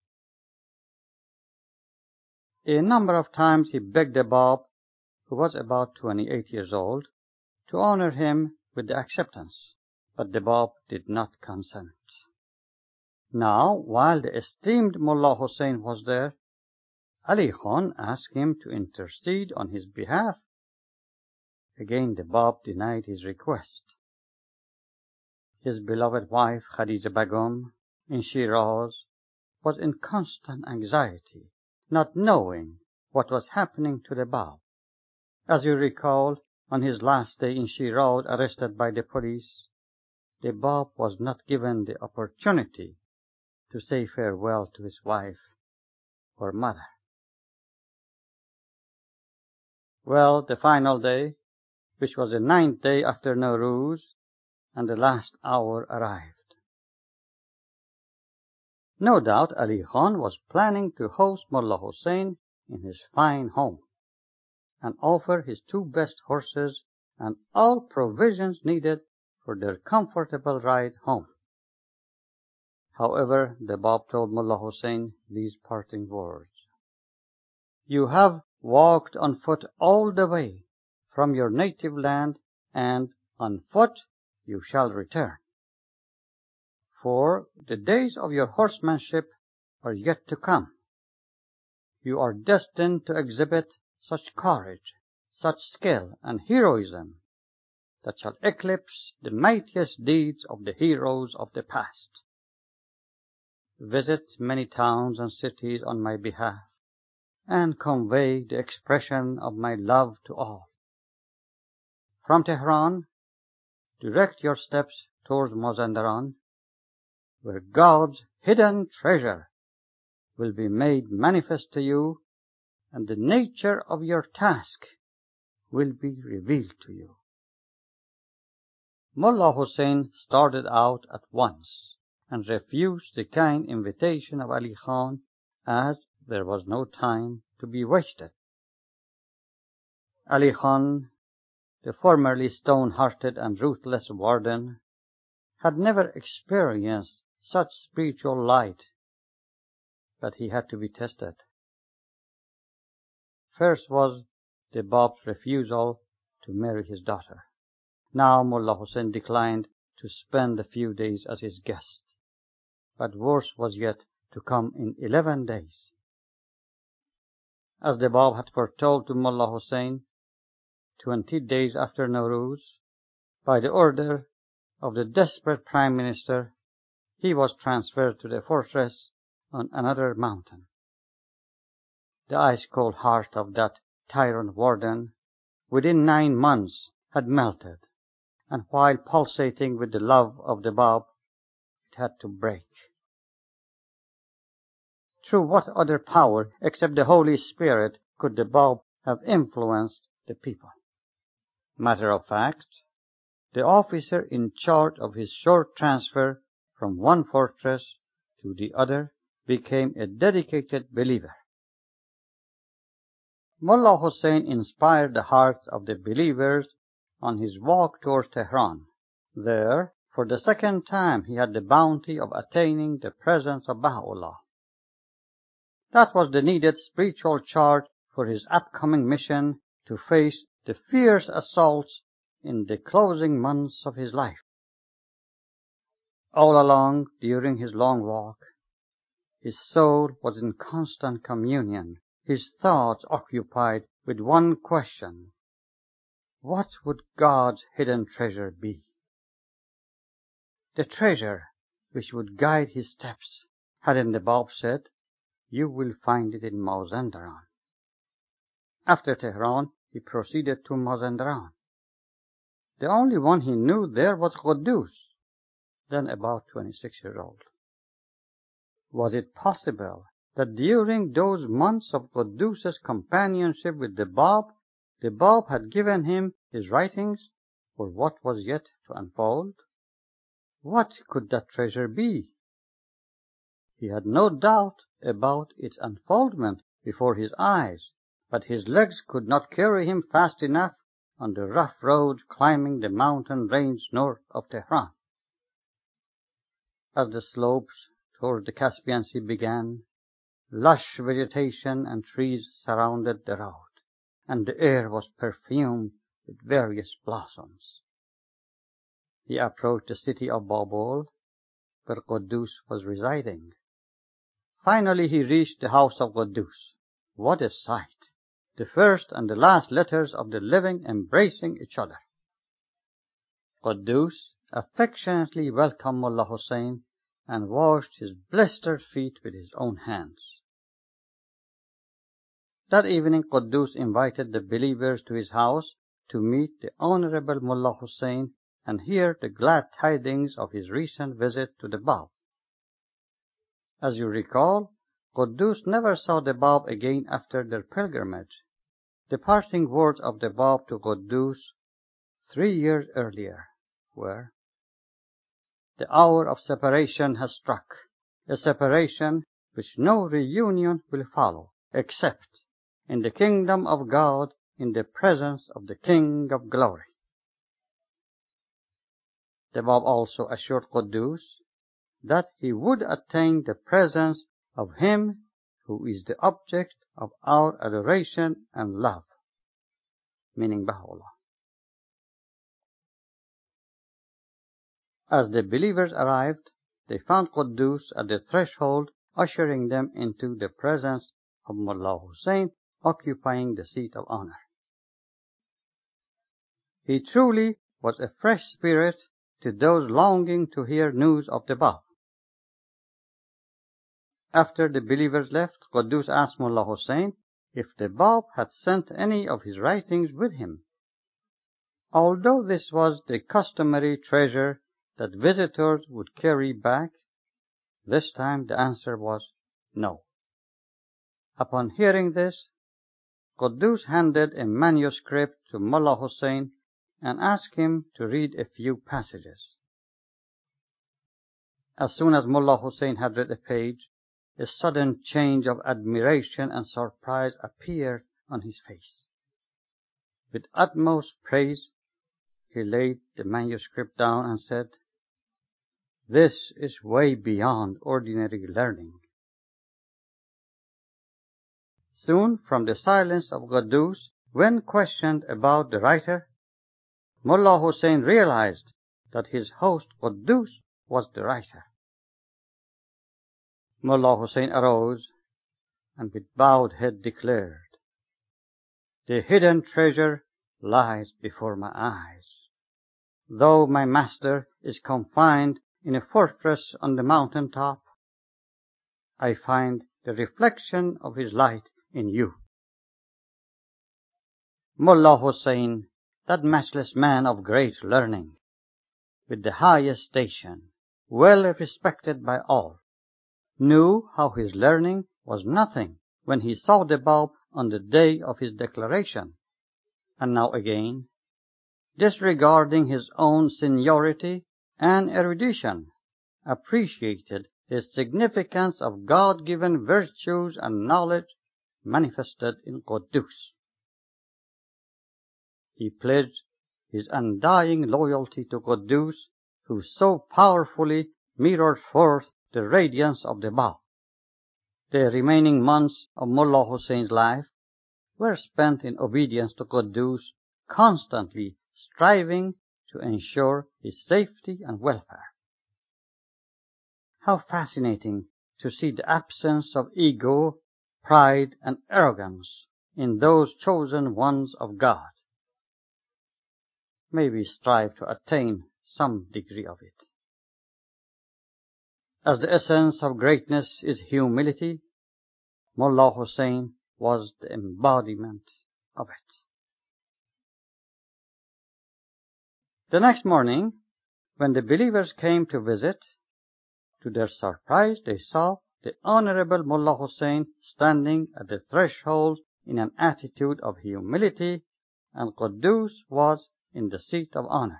A number of times he begged the Bab, who was about twenty-eight years old, to honor him with the acceptance, but the Bab did not consent. Now, while the esteemed Mullah Hussein was there, Ali Khan asked him to intercede on his behalf. Again the Bab denied his request. His beloved wife Khadija Begum in Shiraz was in constant anxiety, not knowing what was happening to the Bab. As you recall, on his last day in Shiraz, arrested by the police, the Bab was not given the opportunity to say farewell to his wife or mother. Well, the final day, which was the ninth day after Nowruz, and the last hour arrived. No doubt Ali Khan was planning to host Mullah Hussein in his fine home and offer his two best horses and all provisions needed for their comfortable ride home. However, the Bab told Mullah Hussein these parting words: "You have walked on foot all the way from your native land, and on foot you shall return. For the days of your horsemanship are yet to come. You are destined to exhibit such courage, such skill and heroism that shall eclipse the mightiest deeds of the heroes of the past. Visit many towns and cities on my behalf, and convey the expression of my love to all. From Tehran, direct your steps towards Mazandaran, where God's hidden treasure will be made manifest to you, and the nature of your task will be revealed to you." Mullah Hussein started out at once and refused the kind invitation of Ali Khan, as there was no time to be wasted. Ali Khan, the formerly stone-hearted and ruthless warden, had never experienced such spiritual light, but he had to be tested. First was the Bab's refusal to marry his daughter. Now Mullah Hussein declined to spend a few days as his guest, but worse was yet to come in eleven days. As the Bab had foretold to Mullah Hussein, twenty days after Nowruz, by the order of the desperate Prime Minister, he was transferred to the fortress on another mountain. The ice-cold heart of that tyrant warden, within nine months, had melted, and while pulsating with the love of the Bab, it had to break. Through what other power except the Holy Spirit could the Bab have influenced the people? Matter of fact, the officer in charge of his short transfer from one fortress to the other became a dedicated believer. Mullah Hussein inspired the hearts of the believers on his walk towards Tehran. There, for the second time, he had the bounty of attaining the presence of Baha'u'llah. That was the needed spiritual charge for his upcoming mission to face the fierce assaults in the closing months of his life. All along, during his long walk, his soul was in constant communion, his thoughts occupied with one question: what would God's hidden treasure be? The treasure which would guide his steps. Hadn't the Bab said, "You will find it in Mazandaran"? After Tehran, he proceeded to Mazandaran. The only one he knew there was Quddus, then about twenty-six years old. Was it possible that during those months of Quddus's companionship with the Bab, the Bab had given him his writings for what was yet to unfold? What could that treasure be? He had no doubt about its unfoldment before his eyes, but his legs could not carry him fast enough on the rough roads climbing the mountain range north of Tehran. As the slopes toward the Caspian Sea began, lush vegetation and trees surrounded the road, and the air was perfumed with various blossoms. He approached the city of Babul, where Quddus was residing. Finally he reached the house of Quddus. What a sight! The first and the last letters of the living embracing each other. Quddus affectionately welcomed Mullah Hussein and washed his blistered feet with his own hands. That evening Quddus invited the believers to his house to meet the Honorable Mullah Hussain and hear the glad tidings of his recent visit to the Bab. As you recall, Quddus never saw the Bab again after their pilgrimage. The parting words of the Bab to Quddus three years earlier were, "The hour of separation has struck, a separation which no reunion will follow, except in the kingdom of God, in the presence of the King of Glory." The Bab also assured Quddus that he would attain the presence of Him who is the object of our adoration and love, meaning Baha'u'llah. As the believers arrived, they found Quddus at the threshold, ushering them into the presence of Mullah Hussain, occupying the seat of honor. He truly was a fresh spirit to those longing to hear news of the Bab. After the believers left, Quddus asked Mullah Hussain if the Bab had sent any of his writings with him. Although this was the customary treasure that visitors would carry back, this time the answer was no. Upon hearing this, Quddus handed a manuscript to Mullah Hussain and asked him to read a few passages. As soon as Mullah Hussain had read a page, a sudden change of admiration and surprise appeared on his face. With utmost praise, he laid the manuscript down and said, "This is way beyond ordinary learning." Soon, from the silence of Quddus, when questioned about the writer, Mullah Hussain realized that his host Quddus was the writer. Mullah Hussain arose and with bowed head declared, "The hidden treasure lies before my eyes. Though my master is confined in a fortress on the mountain top, I find the reflection of his light in you." Mullah Hussain, that matchless man of great learning, with the highest station, well respected by all, knew how his learning was nothing when he saw the Bab on the day of his declaration, and now again, disregarding his own seniority and erudition, appreciated the significance of God-given virtues and knowledge manifested in Quddus. He pledged his undying loyalty to Quddus, who so powerfully mirrored forth the radiance of the Bab. The remaining months of Mullah Hussain's life were spent in obedience to Quddus, constantly striving to ensure his safety and welfare. How fascinating to see the absence of ego, pride, and arrogance in those chosen ones of God. May we strive to attain some degree of it. As the essence of greatness is humility, Mullah Hussain was the embodiment of it. The next morning, when the believers came to visit, to their surprise they saw the Honorable Mullah Hussain standing at the threshold in an attitude of humility, and Quddus was in the seat of honor.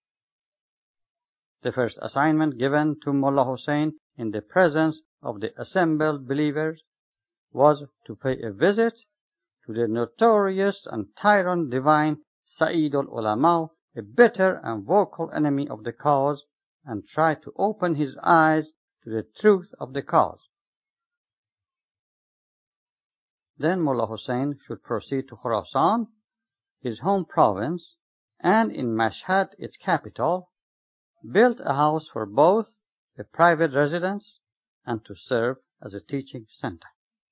The first assignment given to Mullah Hussain in the presence of the assembled believers was to pay a visit to the notorious and tyrant divine Sayyid al-Ulama, a bitter and vocal enemy of the cause, and try to open his eyes to the truth of the cause. Then Mullah Hussain should proceed to Khurasan, his home province, and in Mashhad, its capital, built a house for both a private residence and to serve as a teaching center.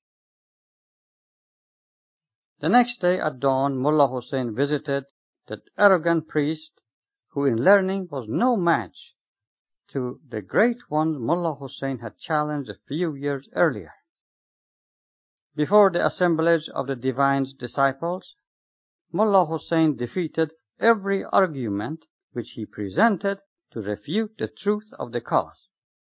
The next day at dawn, Mullah Hussain visited that arrogant priest who in learning was no match to the great one Mullah Hussain had challenged a few years earlier. Before the assemblage of the Divine's disciples, Mullah Hussein defeated every argument which he presented to refute the truth of the cause.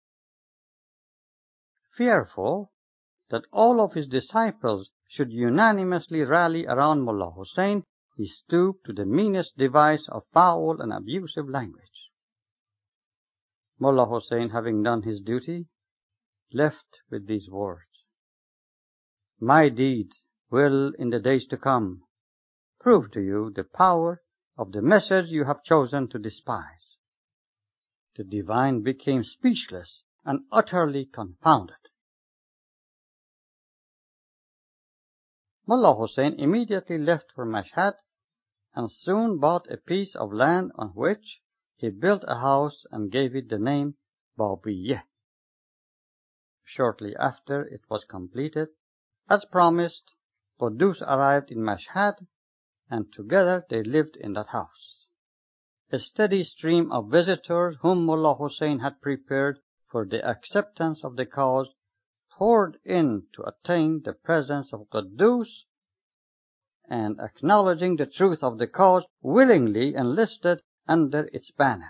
Fearful that all of his disciples should unanimously rally around Mullah Hussein, he stooped to the meanest device of foul and abusive language. Mullah Hussein, having done his duty, left with these words: "My deeds will, in the days to come, prove to you the power of the message you have chosen to despise." The Divine became speechless and utterly confounded. Mullah Hussein immediately left for Mashhad and soon bought a piece of land on which he built a house and gave it the name Babiyeh. Shortly after it was completed, as promised, Quddus arrived in Mashhad, and together they lived in that house. A steady stream of visitors whom Mullah Hussein had prepared for the acceptance of the cause poured in to attain the presence of Quddus, and acknowledging the truth of the cause, willingly enlisted under its banner.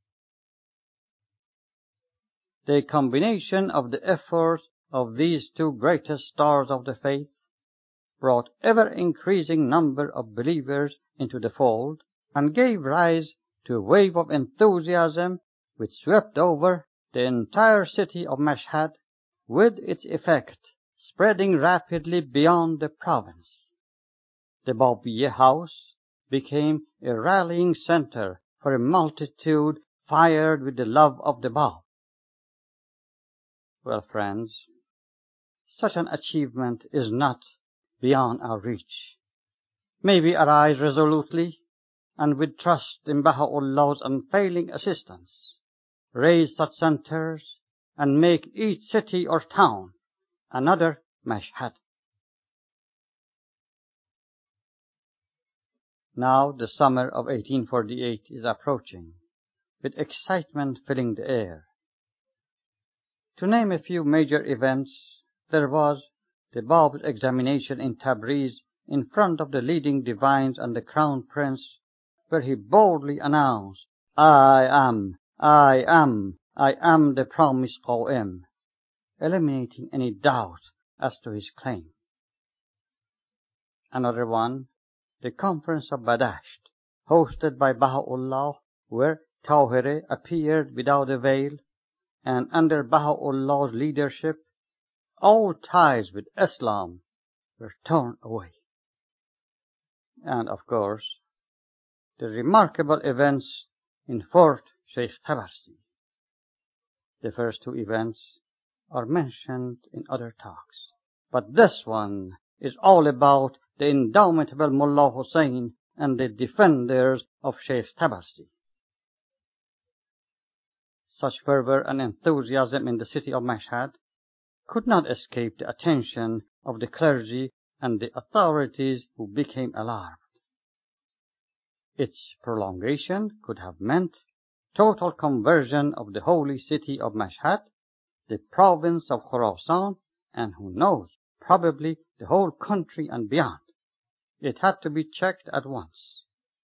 The combination of the efforts of these two greatest stars of the faith brought ever-increasing number of believers into the fold and gave rise to a wave of enthusiasm which swept over the entire city of Mashhad, with its effect spreading rapidly beyond the province. The Babiyeh house became a rallying center for a multitude fired with the love of the Bab. Well, friends, such an achievement is not beyond our reach. May we arise resolutely and with trust in Baha'u'llah's unfailing assistance, raise such centers and make each city or town another Mashhad. Now the summer of eighteen forty-eight is approaching, with excitement filling the air. To name a few major events, there was the Bab's examination in Tabriz in front of the leading divines and the crown prince, where he boldly announced, "I am, I am, I am the promised Qa'im," eliminating any doubt as to his claim. Another one, the Conference of Badasht, hosted by Baha'u'llah, where Tawhiri appeared without a veil, and under Baha'u'llah's leadership, all ties with Islam were torn away. And of course, the remarkable events in Fort Sheikh Tabarsi. The first two events are mentioned in other talks, but this one is all about the indomitable Mullah Hussein and the defenders of Sheikh Tabarsi. Such fervor and enthusiasm in the city of Mashhad could not escape the attention of the clergy and the authorities, who became alarmed. Its prolongation could have meant total conversion of the holy city of Mashhad, the province of Khurasan, and who knows, probably the whole country and beyond. It had to be checked at once.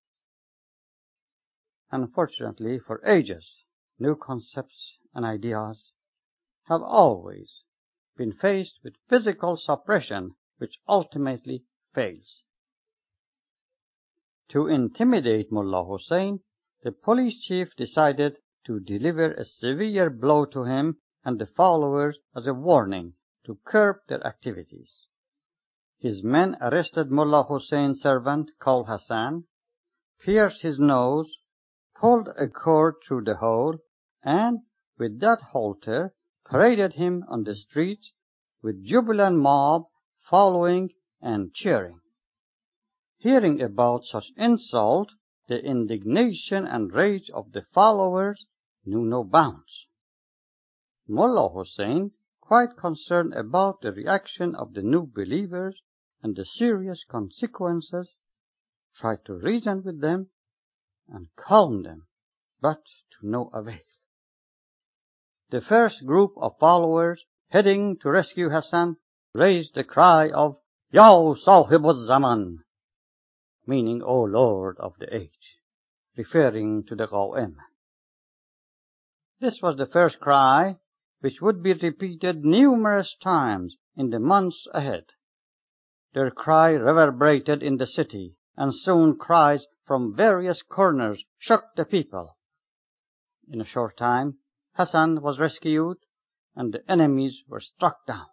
Unfortunately, for ages, new concepts and ideas have always been faced with physical suppression, which ultimately fails. To intimidate Mullah Hussein, the police chief decided to deliver a severe blow to him and the followers as a warning to curb their activities. His men arrested Mullah Hussein's servant called Hassan, pierced his nose, pulled a cord through the hole, and with that halter paraded him on the streets, with jubilant mob following and cheering. Hearing about such insult, the indignation and rage of the followers knew no bounds. Mullah Hussein, quite concerned about the reaction of the new believers and the serious consequences, tried to reason with them and calm them, but to no avail. The first group of followers heading to rescue Hassan raised the cry of Ya Sahib al-Zaman, meaning O Lord of the Age, referring to the Qawm. This was the first cry, which would be repeated numerous times in the months ahead. Their cry reverberated in the city, and soon cries from various corners shook the people. In a short time, Hassan was rescued, and the enemies were struck down.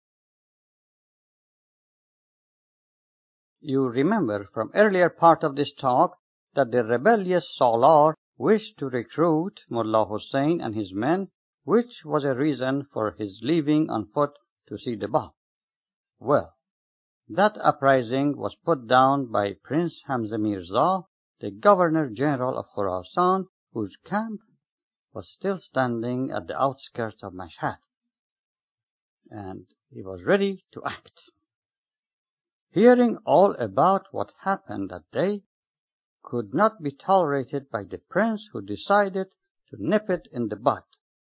You remember from earlier part of this talk that the rebellious Salar wished to recruit Mullah Hussein and his men, which was a reason for his leaving on foot to see the Bab. Well, that uprising was put down by Prince Hamza Mirza, the Governor-General of Khurasan, whose camp was still standing at the outskirts of Mashhad, and he was ready to act. Hearing all about what happened that day could not be tolerated by the prince, who decided to nip it in the bud.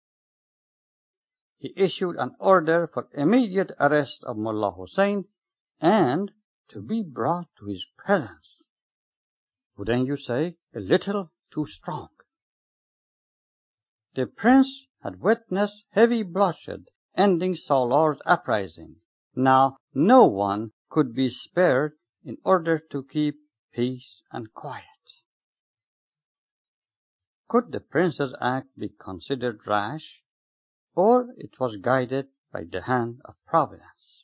He issued an order for immediate arrest of Mullah Hussein and to be brought to his presence. Wouldn't you say a little too strong? The prince had witnessed heavy bloodshed ending Salar's uprising. Now no one could be spared in order to keep peace and quiet. Could the prince's act be considered rash, or it was guided by the hand of Providence?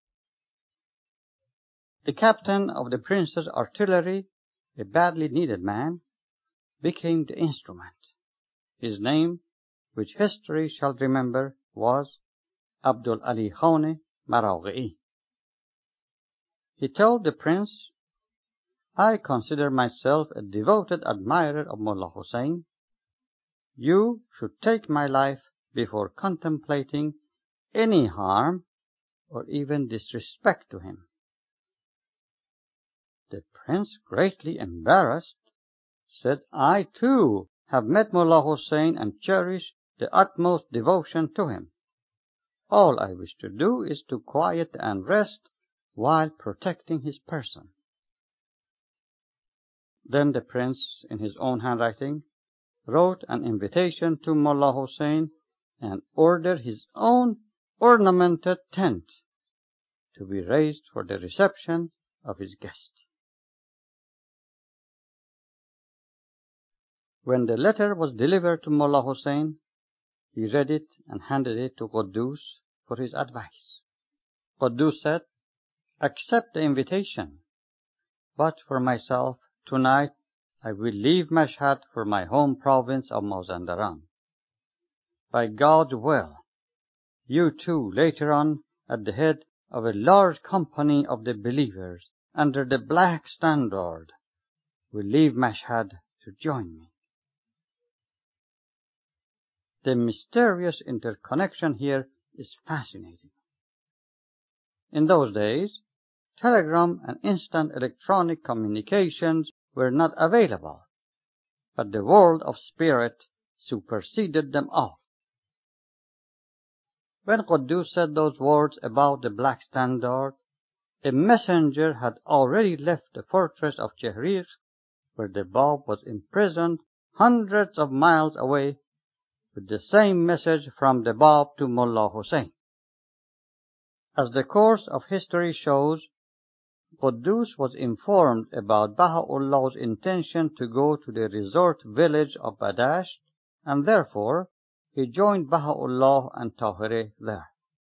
The captain of the prince's artillery, a badly needed man, became the instrument. His name, which history shall remember, was Abdul Ali Khane Maraghi. He told the prince, I consider myself a devoted admirer of Mullah Hussein. You should take my life before contemplating any harm or even disrespect to him. The prince, greatly embarrassed, said, I too have met Mullah Hussein and cherish the utmost devotion to him. All I wish to do is to quiet the unrest while protecting his person. Then the prince, in his own handwriting, wrote an invitation to Mullah Hussein and ordered his own ornamented tent to be raised for the reception of his guest. When the letter was delivered to Mullah Hussein, he read it and handed it to Quddus for his advice. Quddus said, accept the invitation, but for myself, tonight I will leave Mashhad for my home province of Mazandaran. By God's will, you too, later on, at the head of a large company of the believers under the black standard, will leave Mashhad to join me. The mysterious interconnection here is fascinating. In those days, telegram and instant electronic communications were not available, but the world of spirit superseded them all. When Quddus said those words about the black standard, a messenger had already left the fortress of Chehrir, where the Bab was imprisoned hundreds of miles away, with the same message from the Bab to Mullah Hussein. As the course of history shows, Quddus was informed about Baha'u'llah's intention to go to the resort village of Badasht, and therefore he joined Baha'u'llah and Tahirih there.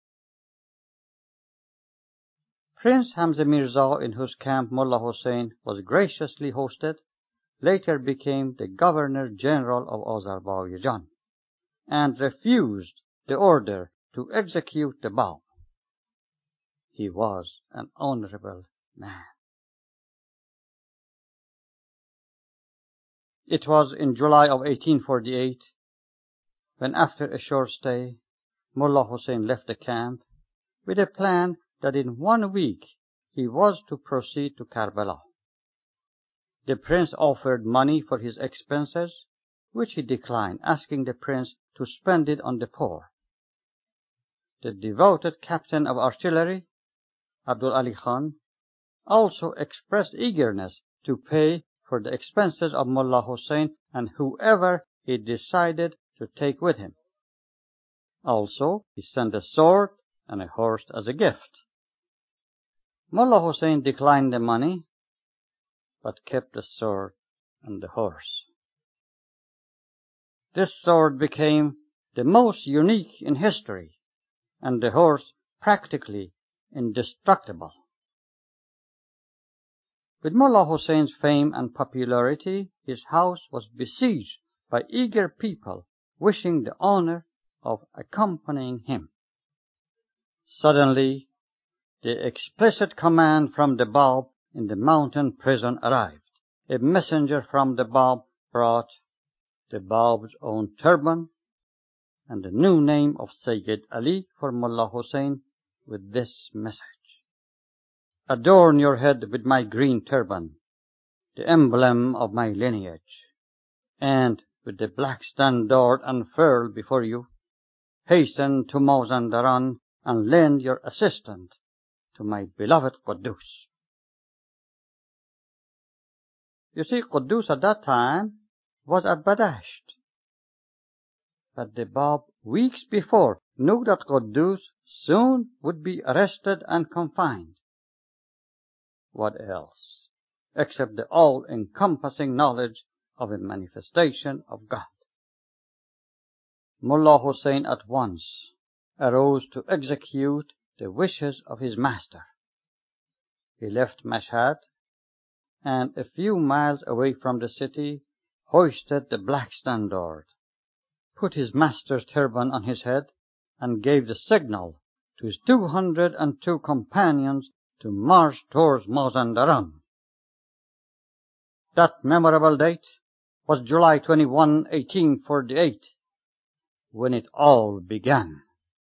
Prince Hamza Mirza, in whose camp Mullah Hussein was graciously hosted, later became the Governor-General of Azerbaijan and refused the order to execute the Bab. He was an honorable man. It was in July of eighteen forty-eight, when after a short stay, Mullah Hussein left the camp with a plan that in one week he was to proceed to Karbala. The prince offered money for his expenses, which he declined, asking the prince to spend it on the poor. the devoted captain of artillery, Abdul Ali Khan, also expressed eagerness to pay for the expenses of Mullah Hussein and whoever he decided to take with him. Also, he sent a sword and a horse as a gift. Mullah Hussein declined the money, but kept the sword and the horse. This sword became the most unique in history, and the horse practically indestructible. With Mullah Hussein's fame and popularity, his house was besieged by eager people wishing the honor of accompanying him. Suddenly, the explicit command from the Bab in the mountain prison arrived. A messenger from the Bab brought the Bab's own turban and the new name of Sayyid Ali for Mullah Hussein with this message: "Adorn your head with my green turban, the emblem of my lineage, and with the black standard unfurled before you, hasten to Mazandaran and lend your assistance to my beloved Quddus." You see, Quddus at that time was at Badasht. But the Bab, weeks before, knew that Quddus soon would be arrested and confined. What else, except the all-encompassing knowledge of a manifestation of God? Mullah Hussein at once arose to execute the wishes of his master. He left Mashhad, and a few miles away from the city, hoisted the black standard, put his master's turban on his head, and gave the signal to his two hundred and two companions to march towards Mazandaran. That memorable date was July twenty-first, eighteen forty-eight, when it all began.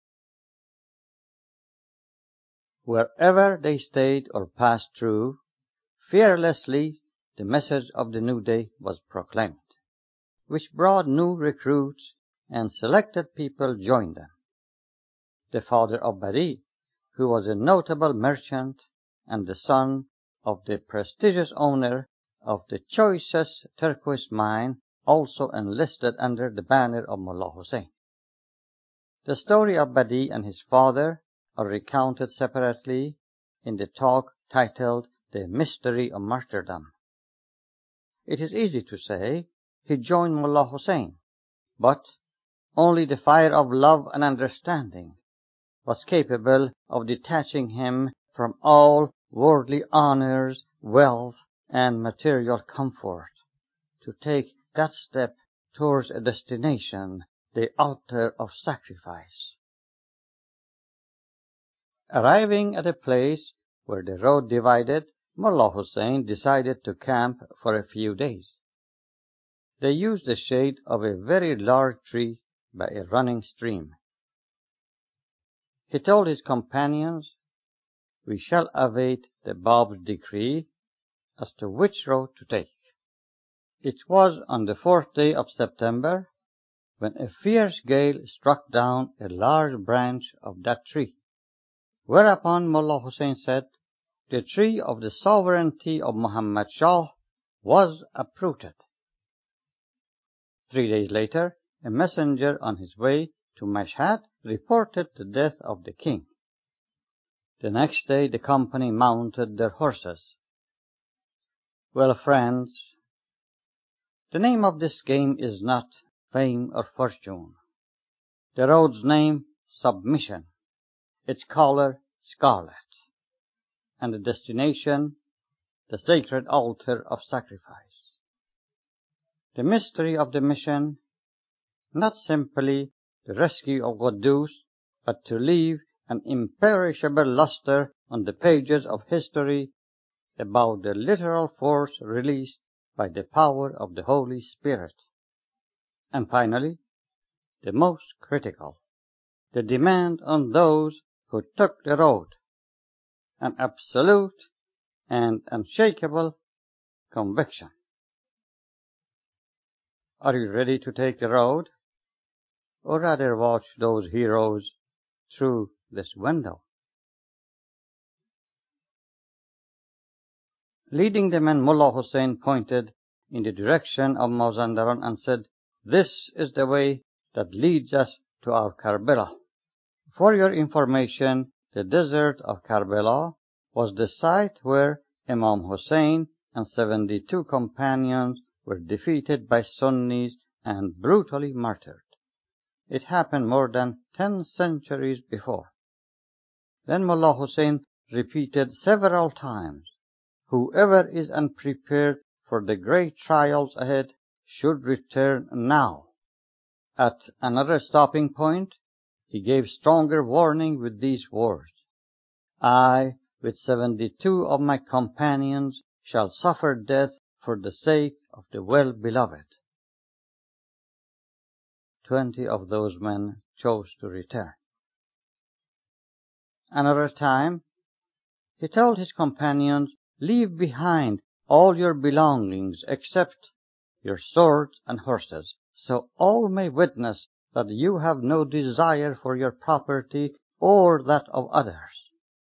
Wherever they stayed or passed through, fearlessly the message of the new day was proclaimed, which brought new recruits and selected people joined them. The father of Badi, who was a notable merchant and the son of the prestigious owner of the choicest turquoise mine, also enlisted under the banner of Mullah Hussein. The story of Badi and his father are recounted separately in the talk titled The Mystery of Martyrdom. It is easy to say he joined Mullah Hussein, but only the fire of love and understanding was capable of detaching him from all worldly honors, wealth, and material comfort, to take that step towards a destination, the altar of sacrifice. Arriving at a place where the road divided, Mullah Hussein decided to camp for a few days. They used the shade of a very large tree by a running stream. He told his companions, "We shall await the Bab's decree as to which road to take." It was on the fourth day of September when a fierce gale struck down a large branch of that tree, whereupon Mullah Hussein said, the tree of the sovereignty of Muhammad Shah was uprooted. Three days later, a messenger on his way to Mashhad reported the death of the king. The next day the company mounted their horses. Well, friends, the name of this game is not fame or fortune. The road's name, submission, its color, scarlet, and the destination, the sacred altar of sacrifice. The mystery of the mission, not simply the rescue of Quddus, but to leave an imperishable luster on the pages of history about the literal force released by the power of the Holy Spirit. And finally, the most critical, the demand on those who took the road, an absolute and unshakable conviction. Are you ready to take the road, or rather watch those heroes through this window. Leading the men, Mullah Hussein pointed in the direction of Mazandaran and said, "This is the way that leads us to our Karbala." For your information, the desert of Karbala was the site where Imam Hussein and seventy-two companions were defeated by Sunnis and brutally murdered. It happened more than ten centuries before. Then Mullah Hussein repeated several times, "Whoever is unprepared for the great trials ahead should return now." At another stopping point, he gave stronger warning with these words, "I, with seventy-two of my companions, shall suffer death for the sake of the well-beloved." Twenty of those men chose to return. Another time, he told his companions, "Leave behind all your belongings except your swords and horses, so all may witness that you have no desire for your property or that of others."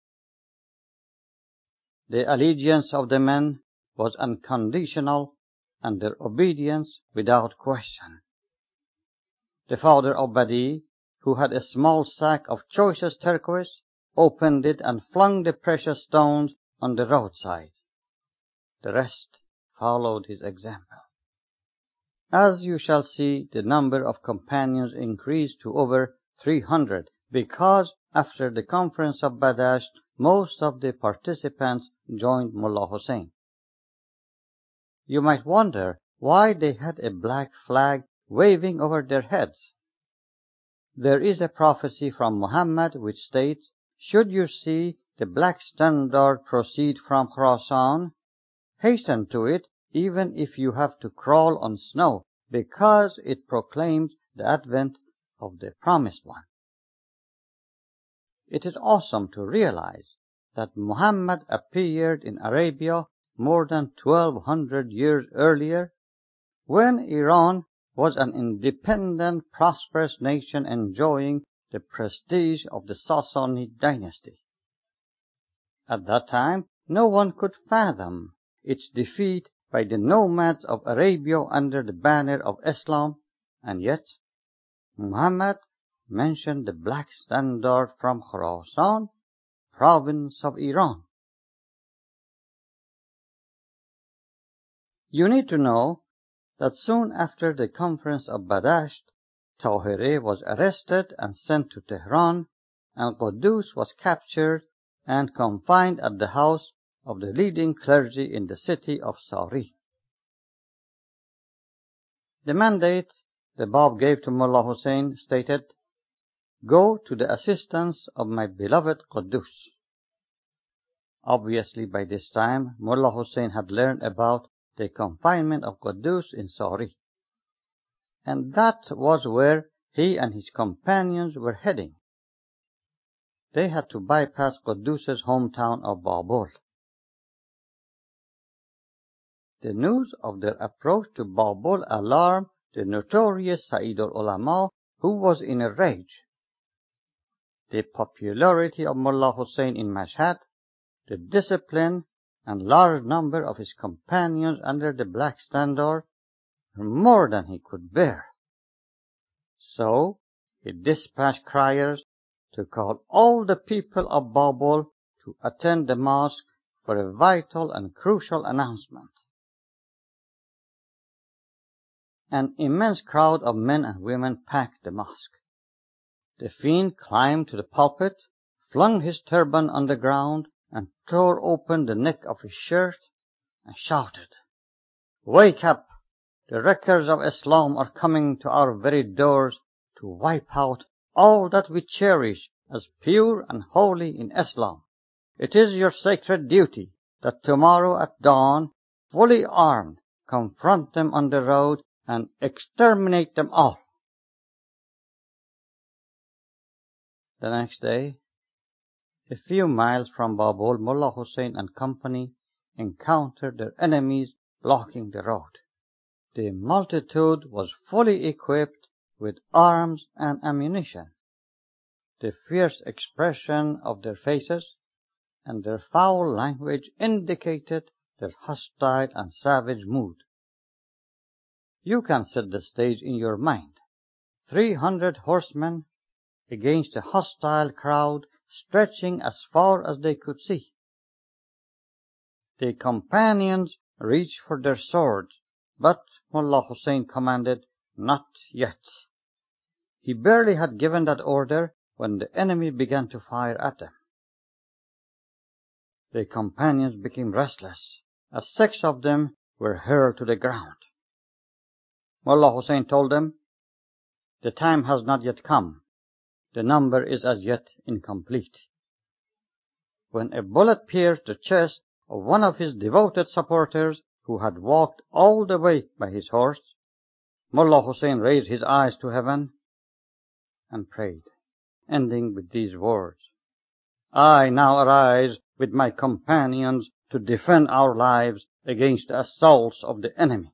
The allegiance of the men was unconditional and their obedience without question. The father of Badi, who had a small sack of choicest turquoise, opened it and flung the precious stones on the roadside. The rest followed his example. As you shall see, the number of companions increased to over three hundred, because after the conference of Badasht, most of the participants joined Mullah Hussein. You might wonder why they had a black flag waving over their heads. There is a prophecy from Muhammad which states, "Should you see the black standard proceed from Khurasan, hasten to it even if you have to crawl on snow, because it proclaims the advent of the Promised One." It is awesome to realize that Muhammad appeared in Arabia more than twelve hundred years earlier, when Iran was an independent, prosperous nation enjoying the prestige of the Sassanid dynasty. At that time, no one could fathom its defeat by the nomads of Arabia under the banner of Islam, and yet Muhammad mentioned the black standard from Khurasan, province of Iran. You need to know that soon after the conference of Badasht, Tahirih was arrested and sent to Tehran, and Quddus was captured and confined at the house of the leading clergy in the city of Sari. The mandate the Bab gave to Mullah Hussein stated, "Go to the assistance of my beloved Quddus." Obviously, by this time, Mullah Hussein had learned about the confinement of Quddus in Sari, and that was where he and his companions were heading. They had to bypass Quddus's hometown of Babul. The news of their approach to Babul alarmed the notorious Sayyid al-Ulama, who was in a rage. The popularity of Mullah Hussein in Mashhad, the discipline and large number of his companions under the black standard were more than he could bear. So he dispatched criers to call all the people of Babul to attend the mosque for a vital and crucial announcement. An immense crowd of men and women packed the mosque. The fiend climbed to the pulpit, flung his turban on the ground, and tore open the neck of his shirt, and shouted, "Wake up! The wreckers of Islam are coming to our very doors to wipe out all that we cherish as pure and holy in Islam. It is your sacred duty that tomorrow at dawn, fully armed, confront them on the road and exterminate them all." The next day, a few miles from Babul, Mullah Hussein and company encountered their enemies blocking the road. The multitude was fully equipped with arms and ammunition. The fierce expression of their faces and their foul language indicated their hostile and savage mood. You can set the stage in your mind. Three hundred horsemen against a hostile crowd stretching as far as they could see. The companions reached for their swords, but Mullah Hussein commanded, "Not yet." He barely had given that order when the enemy began to fire at them. The companions became restless, as six of them were hurled to the ground. Mullah Hussein told them, "The time has not yet come. The number is as yet incomplete." When a bullet pierced the chest of one of his devoted supporters who had walked all the way by his horse, Mullah Hussein raised his eyes to heaven and prayed, ending with these words, "I now arise with my companions to defend our lives against the assaults of the enemy."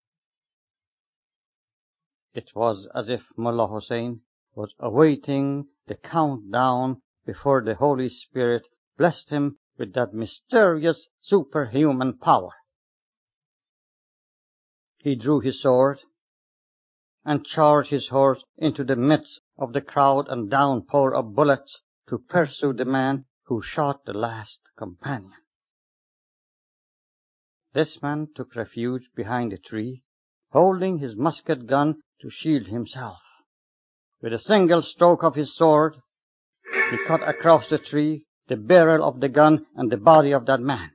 It was as if Mullah Hussein was awaiting the countdown before the Holy Spirit blessed him with that mysterious superhuman power. He drew his sword and charged his horse into the midst of the crowd and downpour of bullets to pursue the man who shot the last companion. This man took refuge behind a tree, holding his musket gun to shield himself. With a single stroke of his sword, he cut across the tree the barrel of the gun and the body of that man.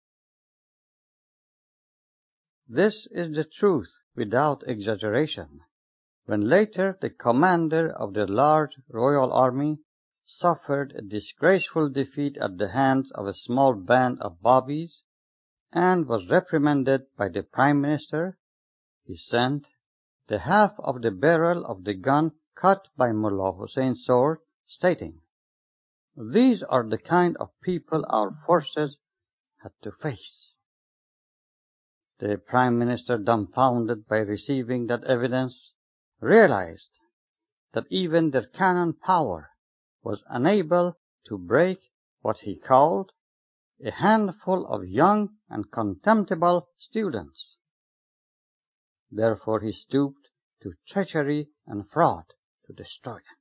This is the truth without exaggeration. When later the commander of the large royal army suffered a disgraceful defeat at the hands of a small band of Babis and was reprimanded by the prime minister, he sent the half of the barrel of the gun cut by Mullah Hussein's sword, stating, "These are the kind of people our forces had to face." The prime minister, dumbfounded by receiving that evidence, realized that even their cannon power was unable to break what he called a handful of young and contemptible students. Therefore he stooped to treachery and fraud to destroy them.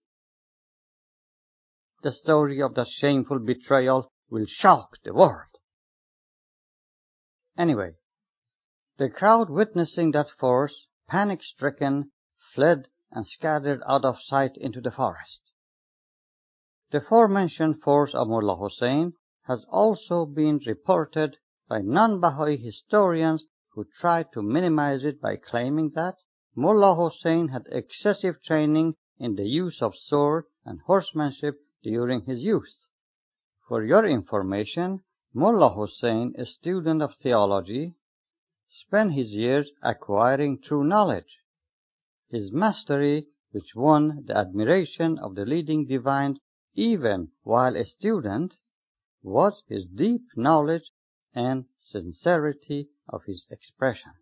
The story of that shameful betrayal will shock the world. Anyway, the crowd witnessing that force, panic-stricken, fled and scattered out of sight into the forest. The aforementioned force of Mullah Hussein has also been reported by non-Baha'i historians who tried to minimize it by claiming that Mullah Hussein had excessive training in the use of sword and horsemanship during his youth. For your information, Mullah Hussein, a student of theology, spent his years acquiring true knowledge. His mastery, which won the admiration of the leading divines even while a student, was his deep knowledge and sincerity of his expression.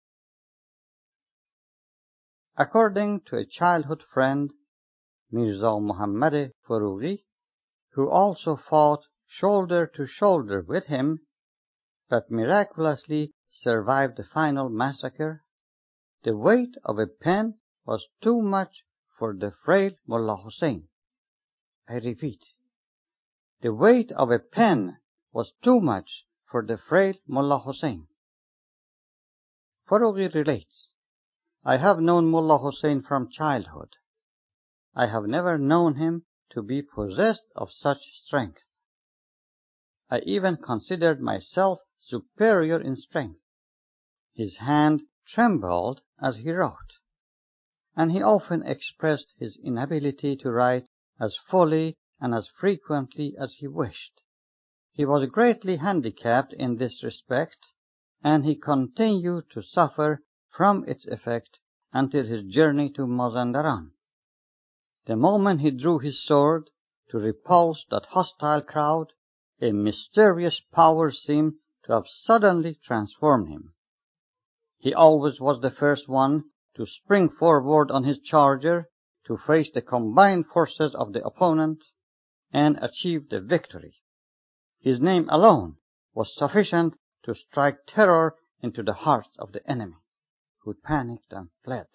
According to a childhood friend, Mirza Muhammad Furughi, who also fought shoulder to shoulder with him, but miraculously survived the final massacre, the weight of a pen was too much for the frail Mullah Hussein. I repeat, the weight of a pen was too much for the frail Mullah Hussein. Furughi relates, "I have known Mullah Hussein from childhood. I have never known him to be possessed of such strength. I even considered myself superior in strength. His hand trembled as he wrote, and he often expressed his inability to write as fully and as frequently as he wished. He was greatly handicapped in this respect, and he continued to suffer from its effect until his journey to Mazandaran. The moment he drew his sword to repulse that hostile crowd, a mysterious power seemed to have suddenly transformed him. He always was the first one to spring forward on his charger, to face the combined forces of the opponent and achieve the victory. His name alone was sufficient to strike terror into the hearts of the enemy, who panicked and fled.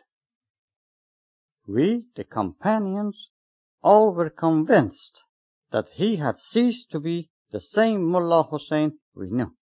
We, the companions, all were convinced that he had ceased to be the same Mullah Hussein we knew.